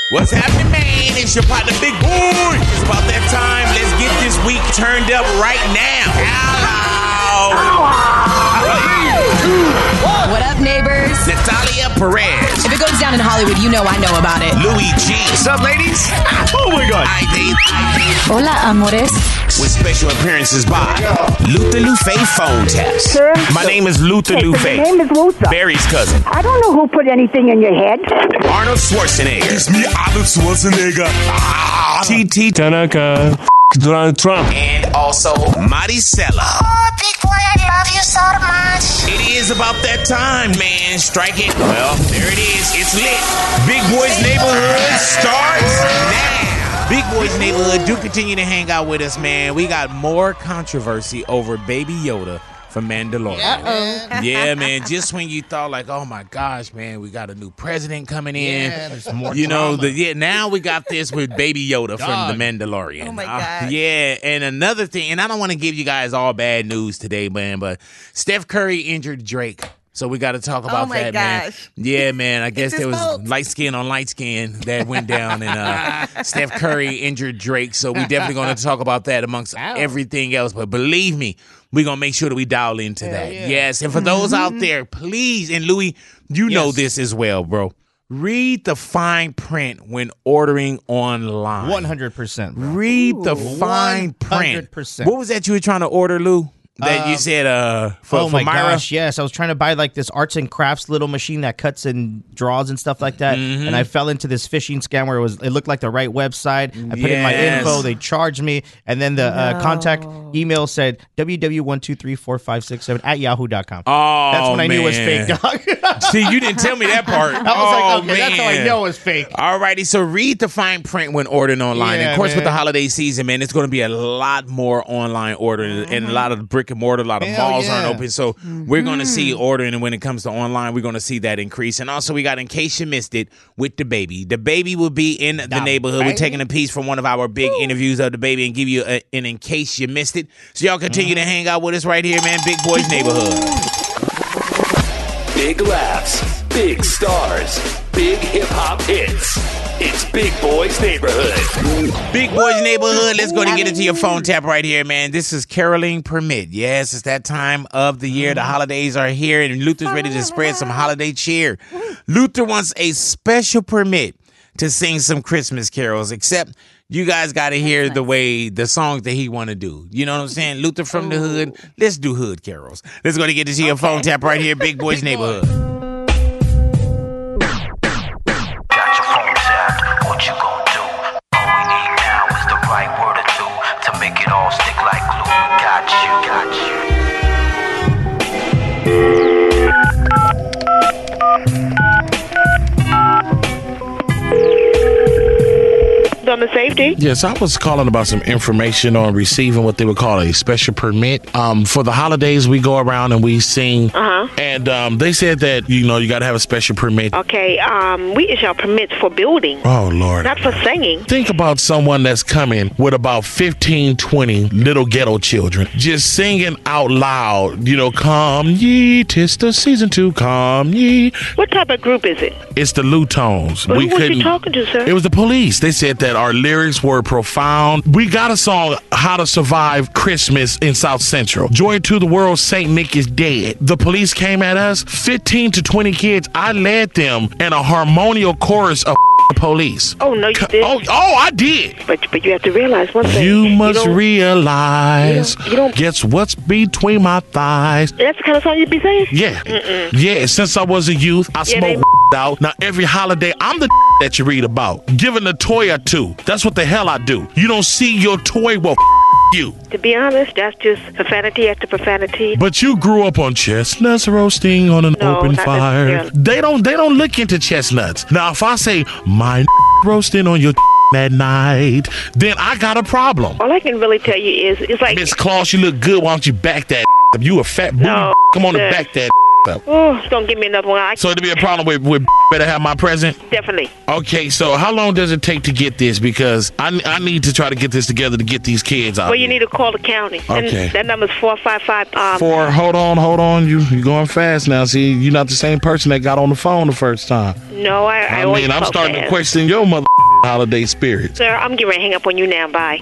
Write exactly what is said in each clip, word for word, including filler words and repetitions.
What's happening, man? It's your partner, Big Boy. It's about that time. Let's get this week turned up right now. Hello. What up, neighbors? Natalia Perez. If it goes down in Hollywood, you know I know about it. Louis G. What's up, ladies? Oh, my God. I D. Hola, amores. With special appearances by Luther Lufe Phone Taps. Sir? My name is Luther Yes, Lufe. my name is Luther. Barry's cousin. I don't know who put anything in your head. Arnold Schwarzenegger. It's me, Arnold Schwarzenegger. Ah. T T. Tanaka. Donald Trump. And also Maricela. Oh, big boy, I love you so much. It is about that time, man. Strike it. Well, there it is. It's lit. Big Boy's Neighborhood starts now. Big Boy's Neighborhood, do continue to hang out with us, man. We got more controversy over Baby Yoda from Mandalorian. Uh-oh. Yeah, man. Just when you thought, like, oh my gosh, man, we got a new president coming in. Yeah, there's more You know, drama. the, yeah, now we got this with Baby Yoda from Dog. The Mandalorian. Oh, my Uh, God. yeah, and another thing, and I don't want to give you guys all bad news today, man, but Steph Curry injured Drake. So we got to talk about Oh, my that, man. gosh. Yeah, man. I guess his there was fault. light skin on light skin that went down, and uh, Steph Curry injured Drake. So we definitely going to talk about that amongst Ow. everything else. But believe me, we're going to make sure that we dial into that. yeah. Yes. And for those out there, please, and Louis, you know Yes. this as well, bro. Read the fine print when ordering online. one hundred percent, bro. Read the fine print. one hundred percent. What was that you were trying to order, Lou? That you Uh, said uh, for, oh for my Myra? gosh, yes. I was trying to buy like this arts and crafts little machine that cuts and draws and stuff like that. Mm-hmm. And I fell into this phishing scam where it was it looked like the right website. I put in my Yes. info, they charged me, and then the uh, contact email said w w one two three four five six seven at yahoo dot com. Oh, That's when I knew it was man. fake, dog. See, you didn't tell me that part. I was oh, like, okay, man. that's how I know it's fake. Alrighty, so read the fine print when ordering online. Yeah, of course, with the man. holiday season, man, it's going to be a lot more online ordering, and a lot of brick and mortar, a lot of Hell malls yeah. aren't open. So we're going to see ordering, and when it comes to online, we're going to see that increase. And also, we got, in case you missed it, with the baby. The baby will be in the, neighborhood. We're baby. taking a piece from one of our big interviews of the baby and give you a, an in case you missed it. So y'all continue to hang out with us right here, man. Big Boys Neighborhood. Big laughs, big stars, big hip-hop hits. It's Big Boy's Neighborhood. Big Boys Neighborhood, let's go and get into your phone tap right here, man. This is Caroling Permit. Yes, it's that time of the year. The holidays are here, and Luther's ready to spread some holiday cheer. Luther wants a special permit to sing some Christmas carols, except you guys got to hear the way the songs that he want to do. You know what I'm saying? Luther from the hood, let's do hood carols. Let's go and get into your phone tap right here, Big Boys Neighborhood. Got your phone tapped, what you gonna do? All we need now is the right word or two to make it all stick like glue. Got you, got you. On the safety. Yes, I was calling about some information on receiving what they would call a special permit. Um, for the holidays, we go around and we sing. Uh-huh. And um, they said that, you know, you got to have a special permit. Okay, um, we issue permits for building, Oh, Lord. not for singing. Think about someone that's coming with about fifteen, twenty little ghetto children just singing out loud, you know, come ye, 'tis the season to come ye. What type of group is it? It's the Lutones. Well, who was you talking to, sir? It was the police. They said that our lyrics were profound. We got a song, How to Survive Christmas in South Central. Joy to the world, Saint Nick is dead. The police came at us, fifteen to twenty kids. I led them in a harmonial chorus of police. Oh, no, you Co- didn't. Oh, oh, I did. But but you have to realize one thing. You must don't- realize, you don't- you don't- guess what's between my thighs. That's the kind of song you'd be saying? Yeah. Yeah, since I was a youth, I Yeah, they- smoked out. Now, every holiday, I'm the that you read about. Giving a toy or two. That's what the hell I do. You don't see your toy, well, you. To be honest, that's just profanity after profanity. But you grew up on chestnuts roasting on an No, open not fire. necessarily. They don't they don't look into chestnuts. Now, if I say my roasting on your at night, then I got a problem. All I can really tell you is, it's like, Miss Claus, you look good. Why don't you back that up? You a fat booty. No, Come on sir. and back that up. oh, don't give me another one. I So it'll be a problem with, with better have my present? definitely. Okay, so how long does it take to get this? Because I, I need to try to get this together to get these kids out Well, you here. need to call the county. And Okay. that number's four five five. Um, Four, hold on, hold on. You you going fast now. See, you're not the same person that got on the phone the first time. No, I, I, I always mean, I'm call starting to fast. question your mother holiday spirit. Sir, I'm getting ready to hang up on you now. Bye.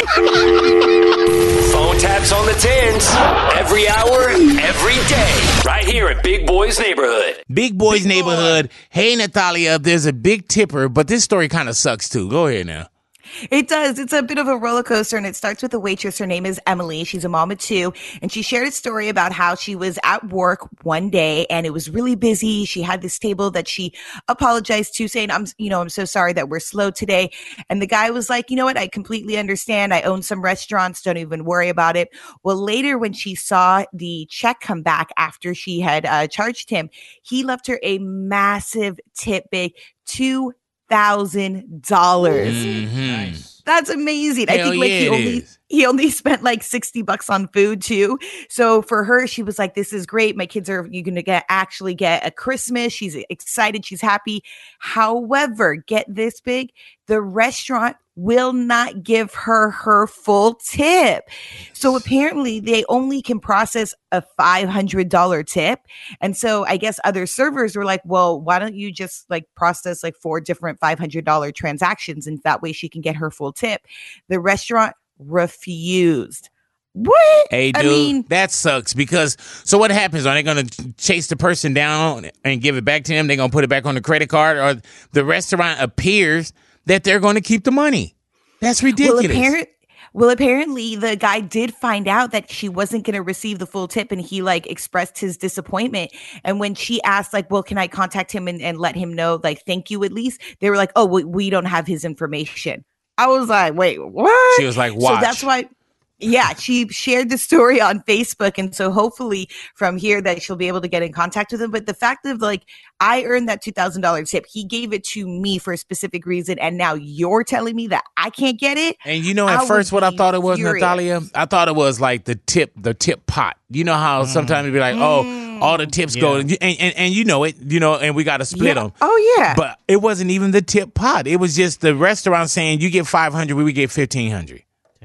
Phone taps on the tens. Every hour, every day. Right here in Big Boy's Neighborhood. Big Boy's Neighborhood. Hey, Natalia, there's a big tipper, but this story kind of sucks too. Go ahead now. It does. It's a bit of a roller coaster, and it starts with a waitress. Her name is Emily. She's a mom of two, and she shared a story about how she was at work one day, and it was really busy. She had this table that she apologized to, saying, "I'm, you know, I'm so sorry that we're slow today." And the guy was like, "You know what? I completely understand. I own some restaurants. Don't even worry about it." Well, later when she saw the check come back after she had uh, charged him, he left her a massive tip, big two thousand dollars. Mm-hmm. That's amazing. Hell I think like yeah, he it only is. he only spent like sixty bucks on food too. So for her, she was like, "This is great. My kids are you gonna get actually get a Christmas." She's excited. She's happy. However, get this big, the restaurant will not give her her full tip. So apparently they only can process a five hundred dollars tip. And so I guess other servers were like, well, why don't you just like process like four different five hundred dollars transactions, and that way she can get her full tip. The restaurant refused. What? Hey, dude, I mean, that sucks because so what happens? Are they going to chase the person down and give it back to them? They're going to put it back on the credit card, or the restaurant appears that they're going to keep the money. That's ridiculous. Well, apparent, well, apparently the guy did find out that she wasn't going to receive the full tip, and he like expressed his disappointment. And when she asked like, well, can I contact him and, and let him know, like, thank you at least? They were like, oh, we, we don't have his information. I was like, wait, what? She was like, watch. So that's why. Yeah, she shared the story on Facebook. And so hopefully from here that she'll be able to get in contact with him. But the fact of like, I earned that two thousand dollars tip. He gave it to me for a specific reason. And now you're telling me that I can't get it. And you know, at I first would what I be thought it was, furious. Natalia, I thought it was like the tip, the tip pot. You know how sometimes it'd be like, oh, all the tips go, and, and, and you know it, you know, and we got to split Yeah. them. Oh, yeah. But it wasn't even the tip pot. It was just the restaurant saying you get five hundred, we would get fifteen hundred.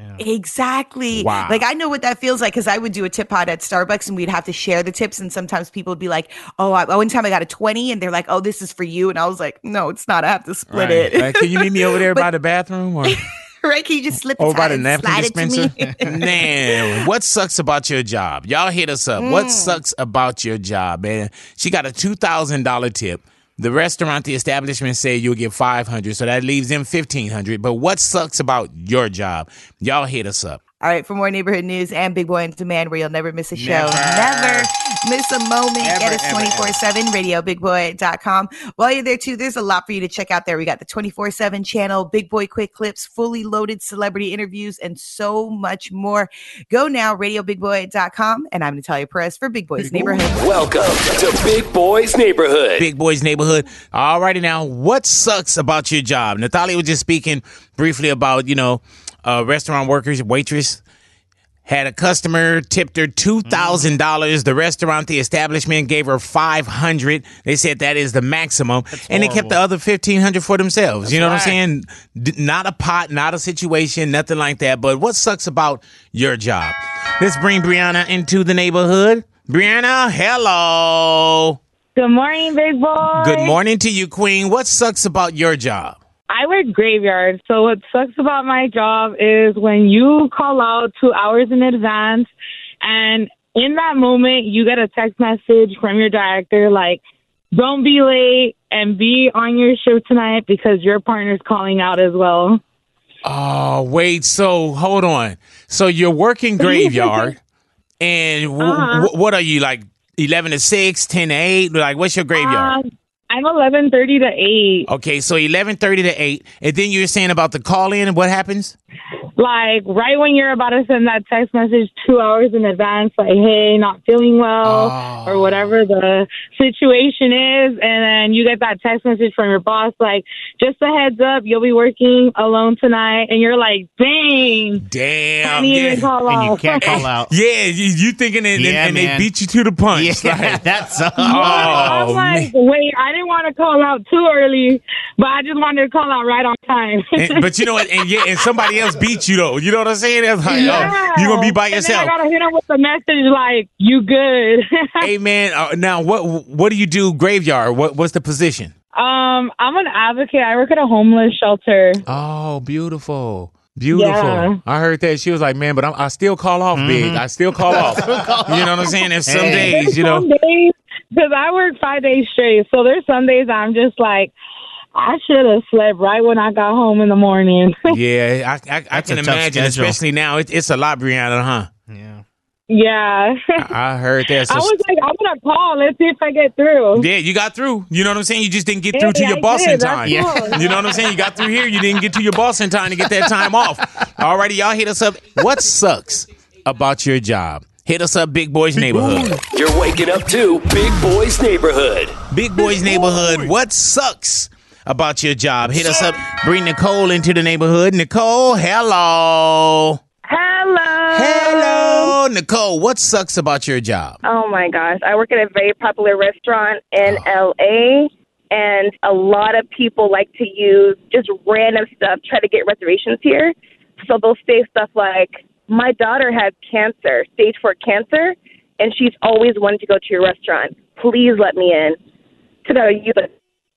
Exactly. Wow. Like I know what that feels like because I would do a tip pot at Starbucks and we'd have to share the tips. And sometimes people would be like, oh, I, one time I got a twenty and they're like, oh, this is for you. And I was like, no, it's not. I have to split Right. it. Right. Can you meet me over there But- by the bathroom? Or Right? Can you just slip over it by out the and napkin slide it to dispenser? me? Man, what sucks about your job? Y'all hit us up. Mm. What sucks about your job, man? She got a two thousand dollars tip. The restaurant, the establishment said you'll get five hundred dollars, so that leaves them fifteen hundred dollars. But what sucks about your job? Y'all hit us up. All right, for more neighborhood news and Big Boy on Demand, where you'll never miss a show, Never. never miss a moment. Ever, Get us ever, twenty-four seven, radio big boy dot com. While you're there, too, there's a lot for you to check out there. We got the twenty-four seven channel, Big Boy Quick Clips, fully loaded celebrity interviews, and so much more. Go now, radio big boy dot com. And I'm Natalia Perez for Big Boy's Neighborhood. Welcome to Big Boy's Neighborhood. Big Boy's Neighborhood. All righty now, what sucks about your job? Natalia was just speaking briefly about, you know, uh, restaurant workers, waitress. Had a customer, tipped her two thousand dollars. The restaurant, the establishment gave her five hundred dollars. They said that is the maximum. And they kept the other fifteen hundred dollars for themselves. That's you know what right. I'm saying? D- not a pot, not a situation, nothing like that. But what sucks about your job? Let's bring Brianna into the neighborhood. Brianna, hello. Good morning, big boy. Good morning to you, Queen. What sucks about your job? I work graveyard, so what sucks about my job is when you call out two hours in advance, and in that moment, you get a text message from your director like, don't be late and be on your shift tonight because your partner's calling out as well. Oh, wait. So hold on. So you're working graveyard, and w- Uh-huh. w- what are you, like eleven to six, ten to eight? Like, what's your graveyard? Um, I'm eleven thirty to eight. Okay, so eleven thirty to eight. And then you're saying about the call in, and what happens? Like, right when you're about to send that text message two hours in advance, like, hey, not feeling well, Oh. or whatever the situation is, and then you get that text message from your boss, like, just a heads up, you'll be working alone tonight, and you're like, dang. Damn. Can't even Yeah. call And you out. can't call out. Yeah, you, you thinking it, and, Yeah, and they man. beat you to the punch. Yeah, Like, that sucks. oh, I'm like, man. wait, I didn't want to call out too early, but I just wanted to call out right on time. And- but you know what? And yeah, and somebody else beat you though. You know what I'm saying? It's like, oh, you're gonna be by And then yourself. I gotta hit him with the message like, you good. Hey man, uh, now what what do you do graveyard? What what's the position? Um, I'm an advocate. I work at a homeless shelter. Oh, beautiful. Beautiful. Yeah. I heard that. She was like, man, but I'm, I still call off big. I still call off. You know what I'm saying? There's some Hey. days, you know. Some days, because I work five days straight. So there's some days I'm just like, I should have slept right when I got home in the morning. Yeah, I, I, I can a tough imagine, schedule. especially now. It, it's a lot, Brianna, huh? Yeah. Yeah. I heard that. So I was like, I'm going to call. Let's see if I get through. yeah, you got through. You know what I'm saying? You just didn't get through to Yeah, your I boss did. in That's time. all. You know what I'm saying? You got through here. You didn't get to your boss in time to get that time off. Alrighty, y'all hit us up. What sucks about your job? Hit us up, Big Boys Neighborhood. You're waking up to Big Boys Neighborhood. Big Boys Neighborhood. What sucks about your job? Hit us up. Bring Nicole into the neighborhood. Nicole, hello. Hello. Hello, Nicole. What sucks about your job? Oh my gosh. I work at a very popular restaurant in L A, and a lot of people like to use just random stuff, try to get reservations here. So they'll say stuff like, my daughter has cancer, stage four cancer, and she's always wanted to go to your restaurant. Please let me in. To go use it.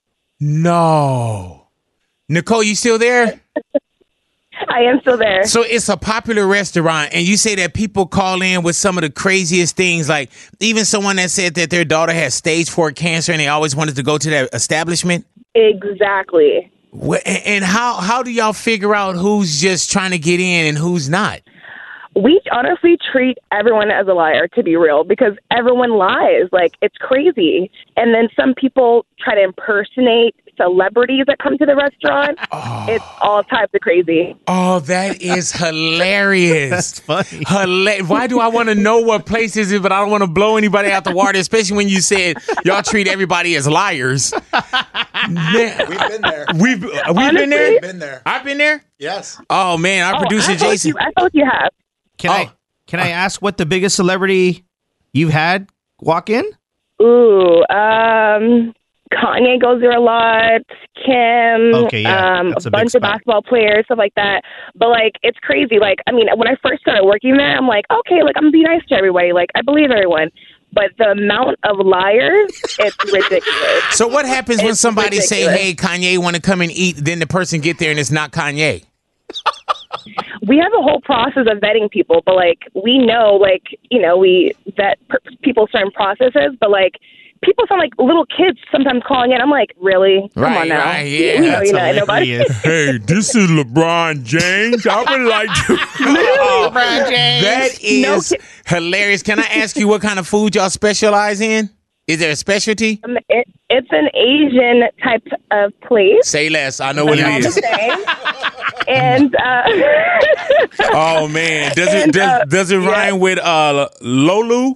No. Nicole, you still there? I am still there. So it's a popular restaurant, and you say that people call in with some of the craziest things, like even someone that said that their daughter has stage four cancer and they always wanted to go to that establishment? Exactly. Wh- And and how, how do y'all figure out who's just trying to get in and who's not? We honestly treat everyone as a liar, to be real, because everyone lies. Like, it's crazy. And then some people try to impersonate celebrities that come to the restaurant. Oh. It's all types of crazy. Oh, that is hilarious. That's funny. Hila- Why do I want to know what place is it, but I don't want to blow anybody out the water, especially when you said y'all treat everybody as liars. Man, We've been there. we've we've been Honestly, there. Been there. I've been there. Yes. Oh man, our Oh, producer I thought Jason. You, I thought you have. Can Oh. I can I ask what the biggest celebrity you've had walk in? Ooh, um, Kanye goes there a lot. Kim, Okay, yeah, um, that's a a big bunch of spot. basketball players, stuff like that. But like, it's crazy. Like, I mean, when I first started working there, I'm like, okay, like I'm gonna be nice to everybody. Like, I believe everyone. But the amount of liars, it's ridiculous. So what happens when It's somebody say, ridiculous. "Hey, Kanye want to come and eat," then the person get there and it's not Kanye? We have a whole process of vetting people, but like we know, like you know, we vet per- people certain processes, but like people sound like little kids sometimes calling in. I'm like, really? Come Right, on now. right, You- yeah, you know, that's you know, nobody. Hey, this is LeBron James. I would like to. LeBron James. That is hilarious. Can I ask you what kind of food y'all specialize in? Is there a specialty? Um, it, it's an Asian type of place. Say less. I know what All it the is. same. And uh, Oh man, does it And, does, uh, does it rhyme with uh Lolu?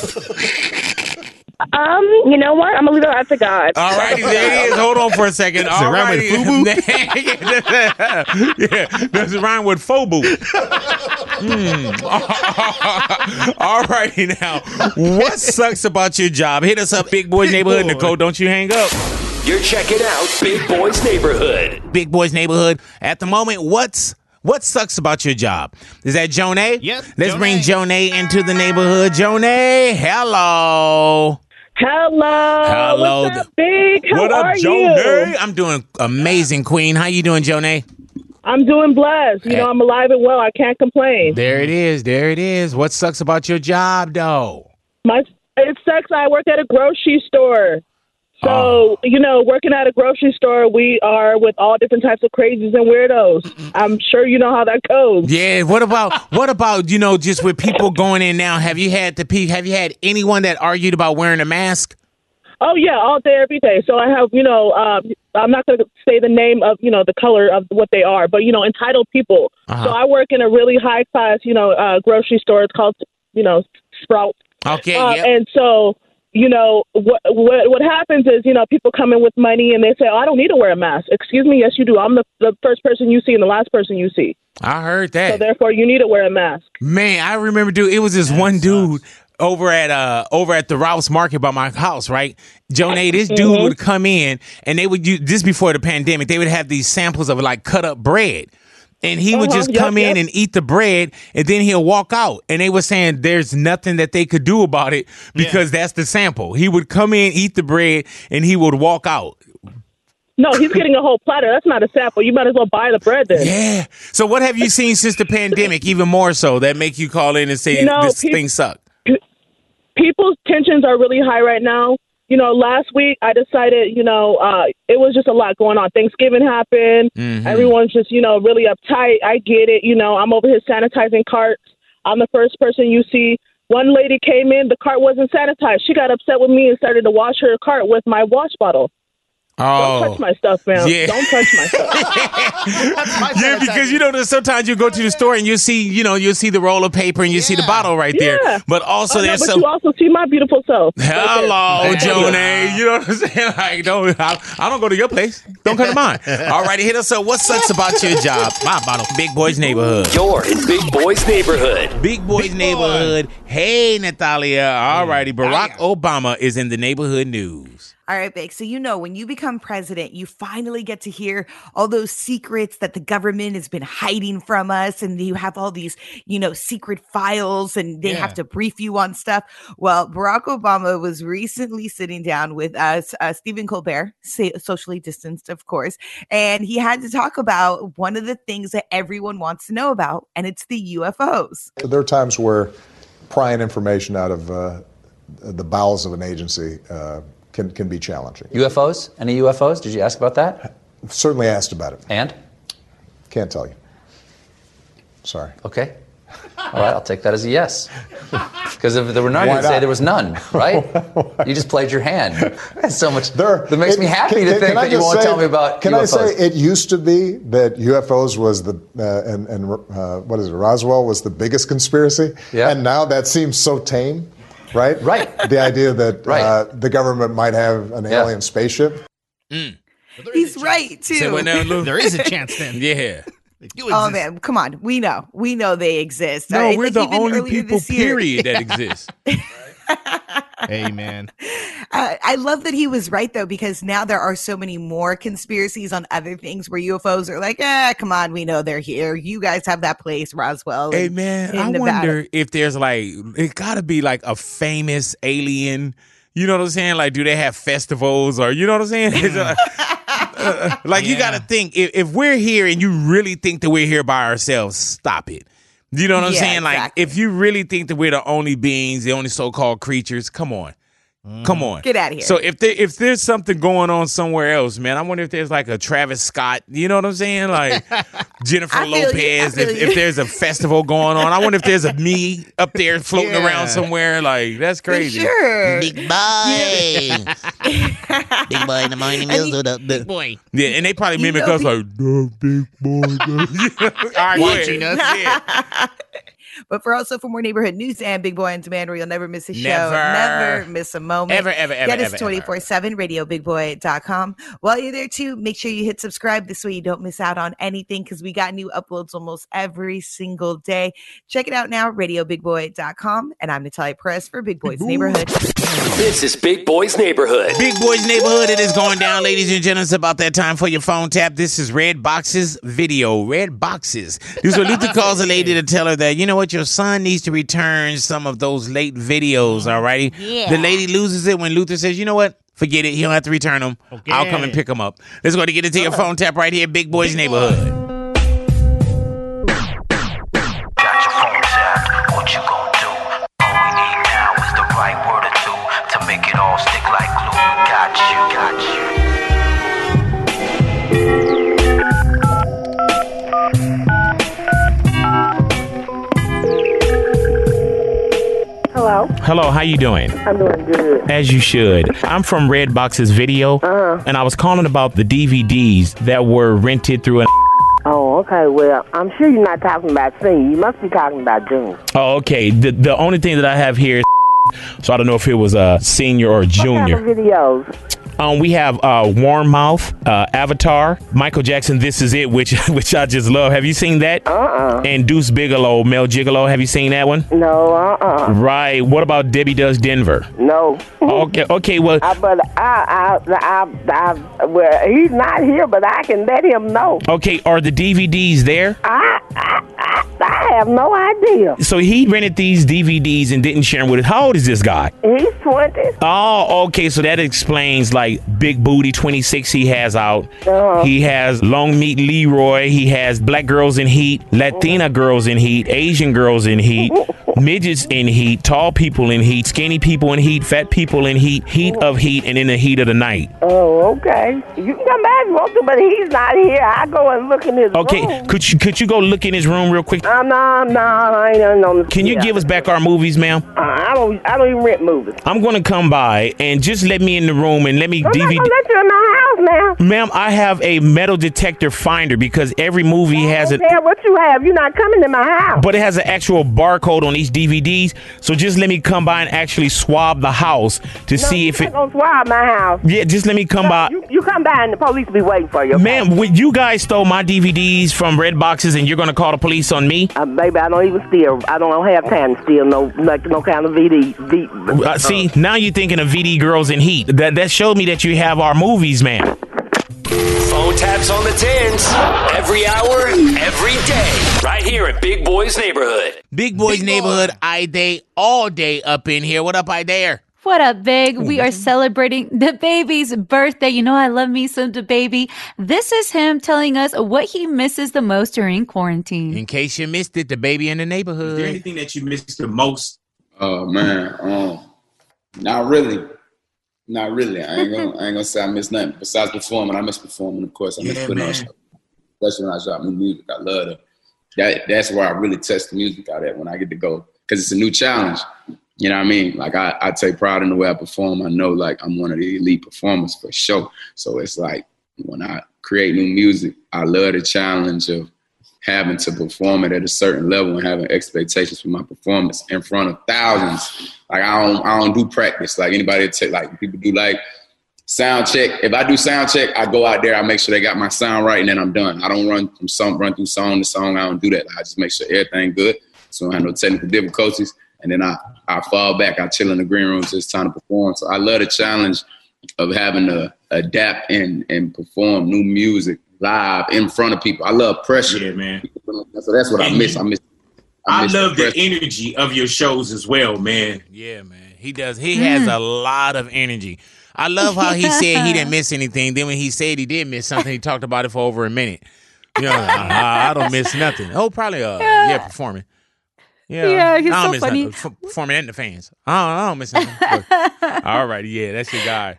um, you know what? I'm gonna leave it up to God. All righty, there it is. Hold on for a second. Does it All rhyme with righty. Yeah, does it rhyme with Fobu? Hmm. All righty now. What sucks about your job? Hit us up, Big Boys Neighborhood. Nicole, don't you hang up. You're checking out Big Boys Neighborhood. Big Boys Neighborhood. At the moment, what's what sucks about your job? Is that Jonay? Yep, Let's Jonay. bring Jonay into the neighborhood. Jonay, hello. Hello. Hello. What's up, Big? How what up, are Jonay? you? I'm doing amazing, Queen. How you doing, Jonay? I'm doing blessed. You know, I'm alive and well. I can't complain. There it is. There it is. What sucks about your job, though? My it sucks. I work at a grocery store. So, Oh. you know, working at a grocery store, we are with all different types of crazies and weirdos. I'm sure you know how that goes. Yeah. What about what about you know just with people going in now? Have you had to pe- Have you had anyone that argued about wearing a mask? Oh, yeah, all day, every day. So I have, you know, um, I'm not going to say the name of, you know, the color of what they are, but, you know, entitled people. Uh-huh. So I work in a really high class, you know, uh, grocery store. It's called, you know, Sprout. Okay. Uh, yep. And so, you know, what, what what happens is, you know, people come in with money and they say, oh, I don't need to wear a mask. Excuse me, yes, you do. I'm the, the first person you see and the last person you see. I heard that. So therefore, you need to wear a mask. Man, I remember, dude. It was this one dude over at uh over at the Rouse Market by my house, right? Jonay, this dude Mhm. would come in and they would use this before the pandemic. They would have these samples of like cut up bread. And he would Uh-huh, just yep, come in yep. and eat the bread, and then he'll walk out. And they were saying there's nothing that they could do about it because that's the sample. He would come in, eat the bread, and he would walk out. No, he's getting a whole platter. That's not a sample. You might as well buy the bread then. Yeah. So what have you seen since the pandemic, even more so, that make you call in and say You know, this pe- thing sucked? People's tensions are really high right now. You know, last week I decided, you know, uh, it was just a lot going on. Thanksgiving happened. Mm-hmm. Everyone's just, you know, really uptight. I get it. You know, I'm over here sanitizing carts. I'm the first person you see. One lady came in, the cart wasn't sanitized. She got upset with me and started to wash her cart with my wash bottle. Oh. Don't touch my stuff, man. Yeah. Don't touch my stuff. Yeah, because you know that sometimes you go to the store and you see, you know, you see the roll of paper and you see the bottle right Yeah. there. But also Oh, no, there's but some. you also see my beautiful self. Hello, That's it. Jonah. You know what I'm saying? Like, don't I, I don't go to your place. Don't come to mine. All righty, hit us up. What sucks about your job? My bottle. Big Boy's Neighborhood. You're in Big Boy's Neighborhood. Big Boy's Neighborhood. Hey, Natalia. All righty. Barack Obama is in the neighborhood news. All right, Big. So, you know, when you become president, you finally get to hear all those secrets that the government has been hiding from us. And you have all these, you know, secret files and they Yeah. have to brief you on stuff. Well, Barack Obama was recently sitting down with us, uh, Stephen Colbert, sa- socially distanced, of course. And he had to talk about one of the things that everyone wants to know about, and it's the U F Os. There are times where prying information out of uh, the bowels of an agency uh, can, can be challenging. U F Os? Any U F Os? Did you ask about that? Certainly asked about it. And? Can't tell you. Sorry. Okay. All right, I'll take that as a yes. Because if there were none, Why you'd say not? there was none, right? You just played your hand. That's so much. That makes me It- happy can- to can think I that you just won't say- tell me about Can U F I Os. say it used to be that U F Os was the uh, and and uh, what is it? Roswell was the biggest conspiracy. Yeah. And now that seems so tame, right? Right. The idea that Right. uh, the government might have an Yeah. alien spaceship. He's right, too. Say what now, Lou? There is a chance then. Yeah. Oh, man. Come on. We know. We know they exist. No, Uh, we're like the even only earlier people, this year- period, that exist. Hey, man. Uh, I love that he was right, though, because now there are so many more conspiracies on other things where U F Os are like, ah, come on, we know they're here. You guys have that place, Roswell. Hey, in- man, in I Nevada." wonder if there's like, it got to be like a famous alien. You know what I'm saying? Like, do they have festivals or, you know what I'm saying? It's like, uh, like you got to think, if, if we're here and you really think that we're here by ourselves, stop it. You know what I'm Yeah, saying? Like, exactly. if you really think that we're the only beings, the only so-called creatures, come on. Come on. Get outta here. So if there if there's something going on somewhere else, man, I wonder if there's like a Travis Scott, you know what I'm saying? Like Jennifer I feel you, I Lopez, feel if, you. if there's a festival going on. I wonder if there's a me up there floating Yeah. around somewhere. Like, that's For crazy. sure. Big boy. Big boy in the morning. Big boy. Yeah, and they probably You mimic know, us pe- like, the big boy. All right, Watching go ahead. us. Yeah. But for also for more neighborhood news and Big Boy on Demand, where you'll never miss a show, Never. never miss a moment. Ever, ever, ever, Get ever, us twenty-four seven, radio big boy dot com. While you're there too, make sure you hit subscribe. This way you don't miss out on anything because we got new uploads almost every single day. Check it out now, radio big boy dot com. And I'm Natalia Perez for Big Boy's Neighborhood. This is Big Boy's Neighborhood. Big Boy's Neighborhood, it is going down, ladies and gentlemen. It's about that time for your phone tap. This is Red Box's video. Red Boxes. This is where Luther calls a lady to tell her that, you know what, your son needs to return some of those late videos, all righty? Yeah. The lady loses it when Luther says, you know what, forget it. He don't have to return them. Okay. I'll come and pick them up. Let's go to get into your phone tap right here, Big Boy's Neighborhood. Got your phone tapped, what you gonna do? All we need now is the right word or two to make it all stick like glue. Got you, got you. Hello, Hello, how you doing? I'm doing good. As you should. I'm from Redbox's Video, Uh-huh. and I was calling about the D V Ds that were rented through an. Oh, okay. Well, I'm sure you're not talking about singing. You must be talking about June. Oh, okay. The the only thing that I have here is, so I don't know if it was a senior or a What junior. kind of videos? Um, we have uh, Warm Mouth, uh, Avatar, Michael Jackson, This Is It, which which I just love. Have you seen that? Uh-uh. And Deuce Bigelow, Mel Gigolo. Have you seen that one? No, uh-uh. Right. What about Debbie Does Denver? No. Okay. Okay. Well. I, but I, I, I, I, well, he's not here, but I can let him know. Okay. Are the D V Ds there? I, I, I, I I have no idea. So he rented these D V Ds and didn't share them with us. How old is this guy? He's twenty. Oh, okay. So that explains like Big Booty twenty-six he has out. Uh-huh. He has Long Meat Leroy. He has Black Girls in Heat, Latina Uh-huh. Girls in Heat, Asian Girls in Heat, Midgets in Heat, Tall People in Heat, Skinny People in Heat, Fat People in Heat, Heat of Heat, and in the Heat of the Night. Oh, okay. You can come back if you want to, but he's not here. I go and look in his Okay, room. could you could you go look in his room real quick? Uh, no, no, I ain't on the. Can you yeah. give us back our movies, ma'am? Uh, I don't. I don't even rent movies. I'm gonna come by and just let me in the room and let me I'm D V D. not gonna let you in my house now. Ma'am, I have a metal detector finder because every movie has I it. don't care what you have. You're not coming to my house. But it has an actual barcode on each D V Ds. So just let me come by and actually swab the house to no, see if you're it. not gonna swab my house. Yeah, just let me come No, by. You, you come by and the police will be waiting for you. Okay? Ma'am, when you guys stole my D V Ds from Red Boxes and you're gonna call the police on me? Uh, baby, I don't even steal. I don't have time to steal no like no kind of V D. V, Uh, see, now you're thinking of V D Girls in Heat. That that showed me that you have our movies, man. Phone taps on the tens. Every hour, every day. Right here at Big Boy's Neighborhood. Big Boy's Neighborhood, I day, all day up in here. What up, I dare? What up, Big? We are celebrating the baby's birthday. You know I love me some the baby. This is him telling us what he misses the most during quarantine. In case you missed it, the baby in the neighborhood. Is there anything that you missed the most? Oh man, um, not really, not really. I ain't gonna, I ain't gonna say I miss nothing besides performing. I miss performing, of course. I miss Yeah, putting on man. shows, especially when I drop new music. I love it. That that's where I really test the music out at when I get to go, because it's a new challenge. You know what I mean? Like I, I take pride in the way I perform. I know like I'm one of the elite performers for sure. So it's like when I create new music, I love the challenge of having to perform it at a certain level and having expectations for my performance in front of thousands. Like I don't, I don't do practice. Like anybody take, like people do like sound check. If I do sound check, I go out there, I make sure they got my sound right, and then I'm done. I don't run from song, run through song to song. I don't do that. I just make sure everything good, so I don't have no technical difficulties. And then I, I fall back. I chill in the green room till it's time to perform. So I love the challenge of having to adapt and, and perform new music live in front of people. I love pressure. Yeah, man. So that's what I miss. I miss. I, miss love the pressure. energy of your shows as well, man. Yeah, man. He does. He has a lot of energy. I love how he said he didn't miss anything. Then when he said he did miss something, he talked about it for over a minute. You know, I, I don't miss nothing. Oh, probably, uh, yeah, performing. Yeah, Yeah, he's I don't so miss funny. nothing. F- performing and the fans. I don't, I don't miss nothing. But, all right, yeah, that's your guy.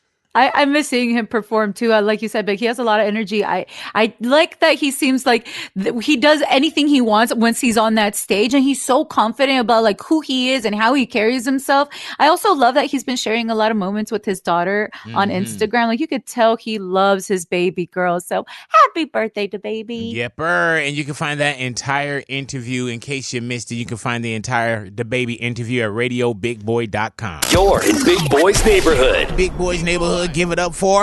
I, I miss seeing him perform too. Uh, like you said, but he has a lot of energy. I, I like that he seems like th- he does anything he wants once he's on that stage, and he's so confident about like who he is and how he carries himself. I also love that he's been sharing a lot of moments with his daughter on Mhm. Instagram. Like you could tell he loves his baby girl. So happy birthday to baby. Yepper. And you can find that entire interview, in case you missed it, you can find the entire The Baby interview at radio big boy dot com. You're in Big Boy's Neighborhood. Big Boy's Neighborhood. Give it up for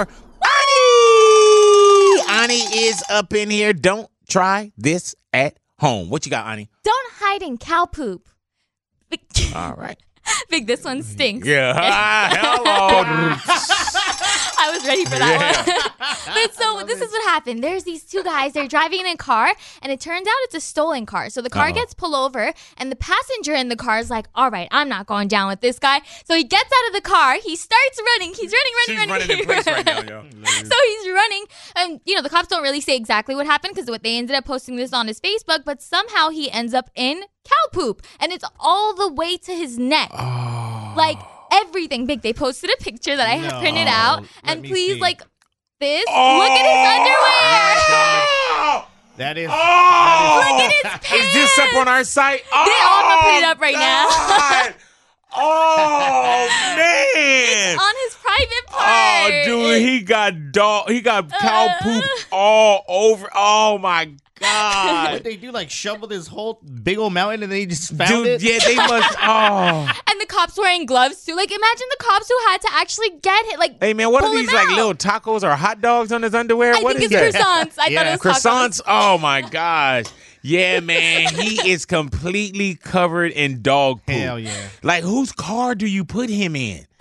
Ani. Ani is up in here. Don't try this at home. What you got, Ani? Don't hide in cow poop. Big, All right. Big this one stinks. Yeah. Hello. I was ready for that one. But so this is what happened. There's these two guys. They're driving in a car, and it turns out it's a stolen car. So the car Uh-oh. gets pulled over, and the passenger in the car is like, all right, I'm not going down with this guy. So he gets out of the car. He starts running. He's running, running, She's running. running in place right now, yo. So he's running. And, you know, the cops don't really say exactly what happened because they ended up posting this on his Facebook, but somehow he ends up in cow poop. And it's all the way to his neck. Like, everything. Big. They posted a picture that I have No. printed out. Let And me please, see. like, this. Look at his underwear. That is. Look at his pants. Is this up on our site? They- oh, I'm going to put it up right God. now. Oh, man. On his private part. Oh, dude, he got dog. He got cow poop all over. Oh my god! What they do? Like shovel this whole big old mountain and then he just found Dude, it? yeah, they must. Oh, And the cops wearing gloves too. Like, imagine the cops who had to actually get it. Like, hey man, what are pull these him like out. little tacos or hot dogs on his underwear? I What think is it's that? croissants. I thought it was croissants. Oh my gosh. Yeah, man, he is completely covered in dog poop. Hell yeah. Like, whose car do you put him in?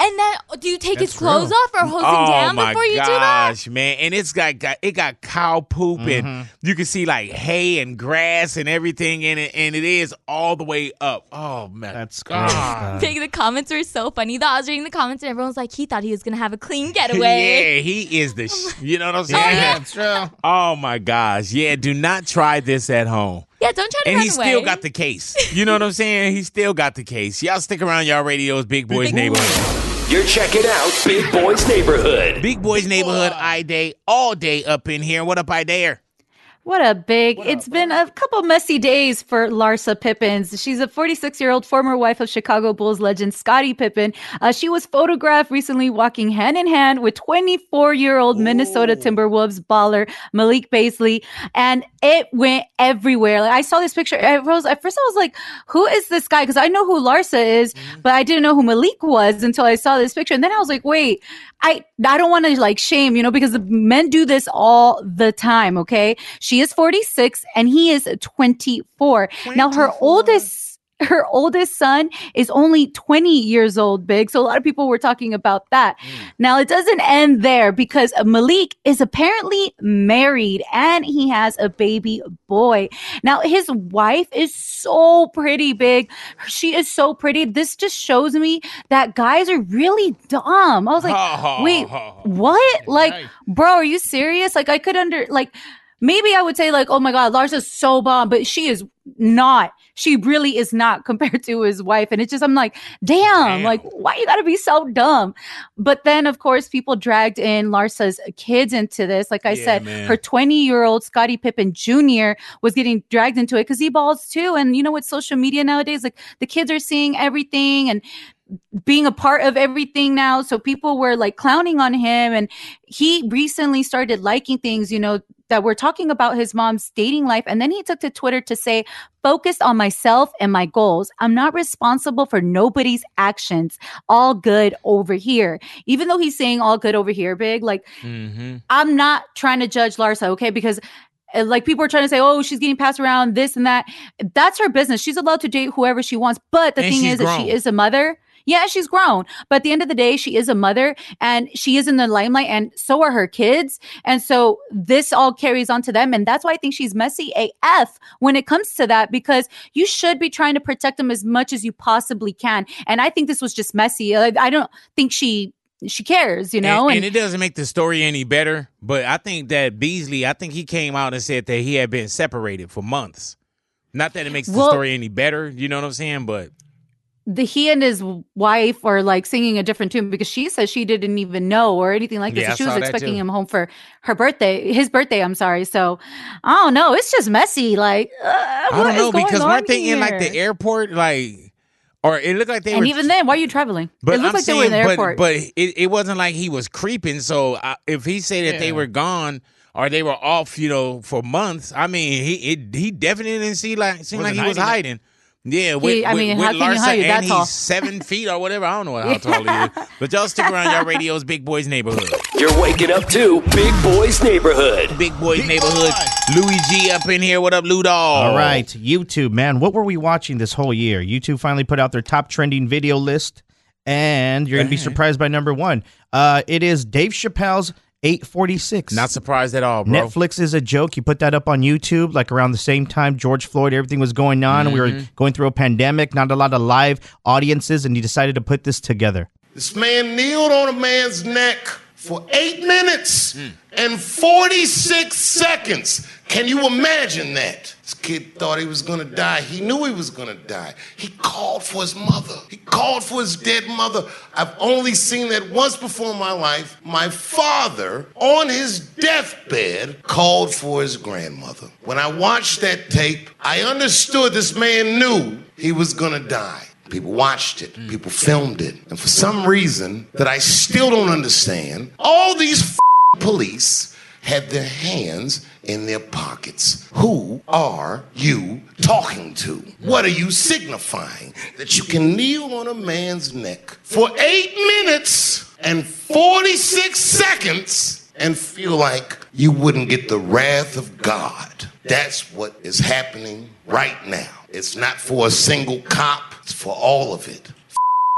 And then, do you take That's his clothes real. off or hose him Oh down my before you do that? gosh, man! And it's got, got it got cow poop, Mm-hmm. and you can see like hay and grass and everything in it, and it is all the way up. Oh man, that's God. Big, the comments were so funny. Though I was reading the comments and everyone's like, he thought he was gonna have a clean getaway. Yeah, he is the. Sh- you know what I'm saying? yeah. That's true. Oh my gosh, yeah. Do not try this at home. Yeah, don't try to And run he away. still got the case. You know what I'm saying? He still got the case. Y'all stick around. Y'all radio's Big Boys Neighborhood. You're checking out Big Boys Neighborhood. Big Boys Neighborhood, I Day, all day up in here. What up, I Dare? What a big, it's been a couple messy days for Larsa Pippens. She's a forty-six-year-old former wife of Chicago Bulls legend Scottie Pippen. Uh, she was photographed recently walking hand in hand with twenty-four-year-old Minnesota Timberwolves baller Malik Beasley. And it went everywhere. Like I saw this picture. I was, at first I was like, who is this guy? Because I know who Larsa is, but I didn't know who Malik was until I saw this picture. And then I was like, wait, I, I don't want to like shame, you know, because the men do this all the time. Okay. She is forty-six and he is twenty-four. Now her oldest, her oldest son is only twenty years old, Big. So a lot of people were talking about that. Mm. Now it doesn't end there because Malik is apparently married and he has a baby boy. Now his wife is so pretty, Big. She is so pretty. This just shows me that guys are really dumb. I was like, wait, what? Like, bro, are you serious? Like I could under, like, maybe I would say like, oh my God, Larsa's so bomb, but she is not. She really is not compared to his wife. And it's just, I'm like, damn, damn. like, why you gotta be so dumb? But then, of course, people dragged in Larsa's kids into this. Like I yeah, said, man. Her twenty-year-old Scottie Pippen Junior was getting dragged into it because he balls too. And you know, with social media nowadays, like the kids are seeing everything and being a part of everything now. So people were like clowning on him. And he recently started liking things, you know, that were talking about his mom's dating life. And then he took to Twitter to say, focused on myself and my goals. I'm not responsible for nobody's actions. All good over here. Even though he's saying all good over here, Big, like, mm-hmm. I'm not trying to judge Larsa, okay? Because like people are trying to say, oh, she's getting passed around this and that. That's her business. She's allowed to date whoever she wants. But the and thing is grown. that she is a mother. Yeah, she's grown. But at the end of the day, she is a mother and she is in the limelight and so are her kids. And so this all carries on to them. And that's why I think she's messy A F when it comes to that, because you should be trying to protect them as much as you possibly can. And I think this was just messy. I, I don't think she... she cares, you know? And, and, and it doesn't make the story any better. But I think that Beasley, I think he came out and said that he had been separated for months. Not that it makes the well, story any better, you know what I'm saying? But the he and his wife are like singing a different tune because she says she didn't even know or anything like this. Yeah, so she I was saw that expecting too. him home for her birthday, his birthday, I'm sorry. So I don't know. It's just messy. Like, uh, I what don't know is going because on weren't they here? in like the airport, like, or it looked like they and were. And even then, why are you traveling? But it looked I'm like saying, they were in the but, airport. But it, it wasn't like he was creeping. So I, if he said that Yeah. they were gone or they were off, you know, for months, I mean, he it, he definitely didn't see like seem like Wasn't he was hiding hiding. Yeah, with, He- I with, mean, with how can you Larsa, hide you that and tall? he's seven feet or whatever. I don't know how tall he is. But y'all stick around y'all radio's Big Boys Neighborhood. You're waking up to Big Boys Neighborhood. Big Boys Neighborhood. Louis G up in here. What up, Lou Dog? All right, YouTube, man. What were we watching this whole year? YouTube finally put out their top trending video list, and you're going to be surprised by number one. Uh, it is Dave Chappelle's eight forty-six. Not surprised at all, bro. Netflix is a joke. You put that up on YouTube, like around the same time George Floyd, everything was going on. Mm-hmm. We were going through a pandemic, not a lot of live audiences, and you decided to put this together. This man kneeled on a man's neck for eight minutes Mm. and forty-six seconds. Can you imagine that? This kid thought he was gonna die. He knew he was gonna die. He called for his mother. He called for his dead mother. I've only seen that once before in my life. My father, on his deathbed, called for his grandmother. When I watched that tape, I understood this man knew he was gonna die. People watched it. People filmed it. And for some reason that I still don't understand, all these f- police had their hands in their pockets. Who are you talking to? What are you signifying? That you can kneel on a man's neck for eight minutes and forty-six seconds and feel like you wouldn't get the wrath of God. That's what is happening right now. It's not for a single cop. It's for all of it.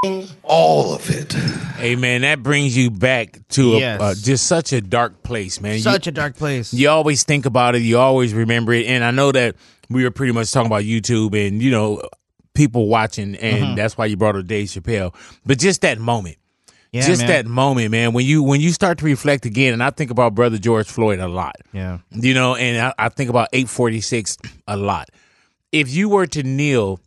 all of it. Hey, man, that brings you back to a, Yes. uh, just such a dark place, man. Such you, a dark place. You always think about it. You always remember it. And I know that we were pretty much talking about YouTube and, you know, people watching, and Mhm. that's why you brought up Dave Chappelle. But just that moment. Yeah, just man. that moment, man, when you when you start to reflect again, and I think about Brother George Floyd a lot. Yeah. You know, and I, I think about eight forty-six a lot. If you were to kneel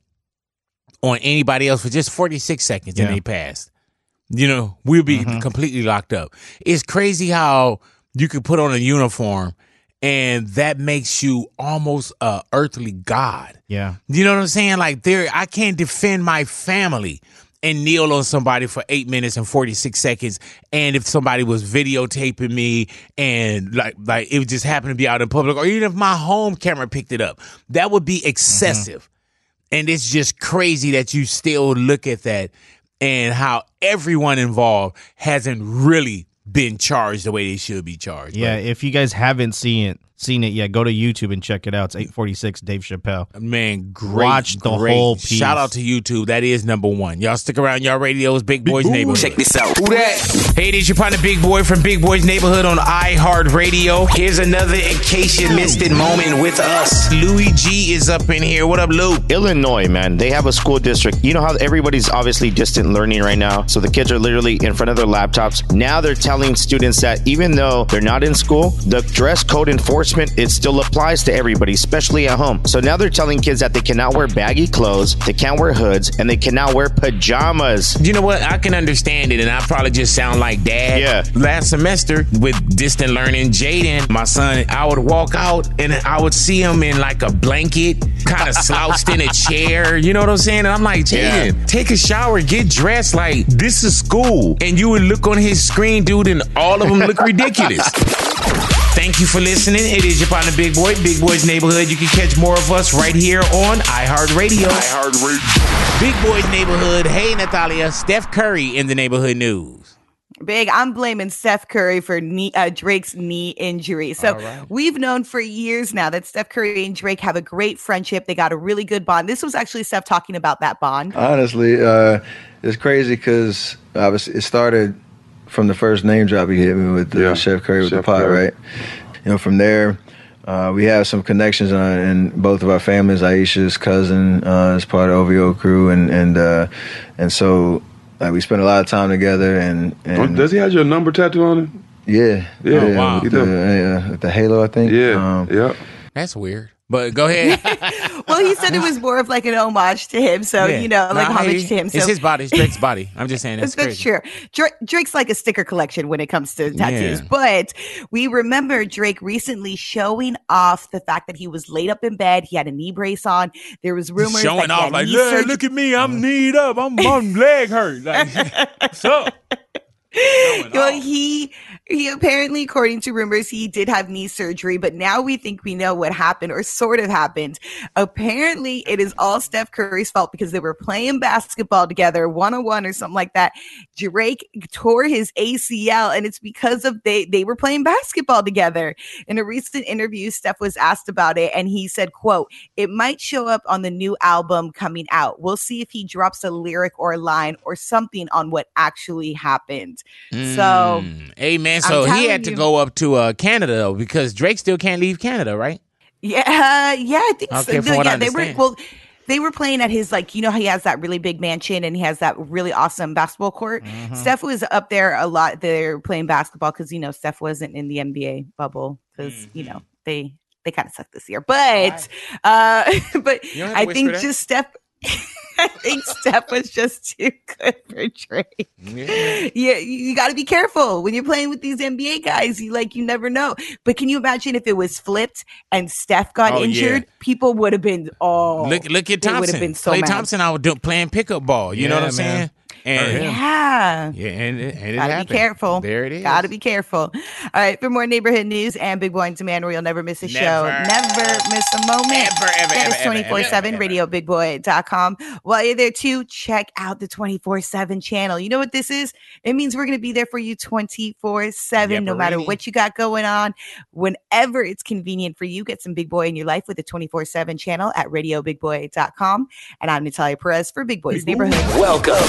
on anybody else for just forty-six seconds and Yeah. they passed, you know, we'll be Mhm. completely locked up. It's crazy how you could put on a uniform and that makes you almost a earthly god. Yeah. You know what I'm saying? Like, there, I can't defend my family and kneel on somebody for eight minutes and forty-six seconds. And if somebody was videotaping me and like, like it would just happen to be out in public, or even if my home camera picked it up, that would be excessive. And it's just crazy that you still look at that and how everyone involved hasn't really been charged the way they should be charged. Yeah, But, if you guys haven't seen it, seen it yet, go to YouTube and check it out. It's eight forty-six Dave Chappelle. man, great. Watch the great. whole piece. Shout out to YouTube. That is number one. Y'all stick around. Y'all radios, Big Boy's Neighborhood. Check this out. Who that? Hey, this your partner Big Boy from Big Boy's Neighborhood on iHeartRadio. Here's another in case you missed it moment with us. Louis G is up in here. What up, Lou? Illinois, man, they have a school district. You know how everybody's obviously distant learning right now, so the kids are literally in front of their laptops. Now they're telling students that even though they're not in school, the dress code enforcement, it still applies to everybody, especially at home. So now they're telling kids that they cannot wear baggy clothes, they can't wear hoods, and they cannot wear pajamas. You know what? I can understand it, and I probably just sound like dad. Yeah. Last semester with distant learning, Jaden, my son, I would walk out and I would see him in like a blanket, kind of slouched in a chair. You know what I'm saying? And I'm like, Jaden, Yeah. take a shower, get dressed. Like, this is school. And you would look on his screen, dude, and all of them look ridiculous. Thank you for listening. It is your partner, Big Boy, Big Boy's Neighborhood. You can catch more of us right here on iHeartRadio. iHeartRadio. Big Boy's Neighborhood. Hey, Natalia. Steph Curry in the neighborhood news. Big, I'm blaming Steph Curry for knee, uh, Drake's knee injury. So All right. we've known for years now that Steph Curry and Drake have a great friendship. They got a really good bond. This was actually Steph talking about that bond. Honestly, uh, it's crazy because it started from the first name drop he hit me with, uh, Yeah, Chef Curry with Chef the pot, Curry. right? You know, from there, uh, we have some connections on, in both of our families. Aisha's cousin uh, is part of O V O crew, and and uh, and so like we spent a lot of time together. And, and Does he have your number tattooed on him? yeah, Yeah. Oh, wow. with the, uh, with the halo, I think. Yeah, um, yeah. That's weird. But go ahead. Well, he said it was more of like an homage to him. So, Yeah. you know, like Nah, homage hey, to him. So It's his body. It's Drake's body. I'm just saying that's, That's crazy. true. Drake, Drake's like a sticker collection when it comes to tattoos. Yeah. But we remember Drake recently showing off the fact that he was laid up in bed. He had a knee brace on. There was rumors Showing that he off had like, knee yeah, surgery- look at me. I'm kneed up. I'm, my leg hurt. Like, what's up? Well, he he apparently, according to rumors, he did have knee surgery, but now we think we know what happened or sort of happened. Apparently, it is all Steph Curry's fault because they were playing basketball together, one on one or something like that. Drake tore his A C L, and it's because of they they were playing basketball together. In a recent interview, Steph was asked about it, and he said, "quote It might show up on the new album coming out. We'll see if he drops a lyric or a line or something on what actually happened." So, hey, man. I'm So he telling had to you. go up to uh, Canada, though, because Drake still can't leave Canada, right? yeah, uh, yeah, I think Okay, so. from what I yeah, they were understand. well. They were playing at his, like, you know, how he has that really big mansion and he has that really awesome basketball court. Mm-hmm. Steph was up there a lot. They're playing basketball because, you know, Steph wasn't in the N B A bubble because, Mm-hmm. you know, they they kind of suck this year. But, uh, but You don't have to I whisper think that. just Steph. I think Steph was just too good for Drake. Yeah. Yeah, you, you got to be careful when you're playing with these N B A guys. You like, you never know. But can you imagine if it was flipped and Steph got Oh, injured? yeah. People would have been oh, Look, look at they would Thompson. have been so Klay mad. Thompson, I was doing, playing pickup ball. You know Yeah, what I'm man. saying? And Yeah. yeah, and, it- and it Gotta happened. be careful. There it is. Gotta be careful. All right. For more neighborhood news and Big Boy and Demand, where you'll never miss a show. Never. Never miss a moment. Ever, ever, That ever, is ever, twenty-four seven, ever, radio big boy dot com. While you're there too, check out the twenty-four seven channel. You know what this is? It means we're going to be there for you twenty-four seven, no matter Yepperini. what you got going on. Whenever it's convenient for you, get some Big Boy in your life with the twenty-four seven channel at radio big boy dot com. And I'm Natalia Perez for Big Boy's Neighborhood. Welcome to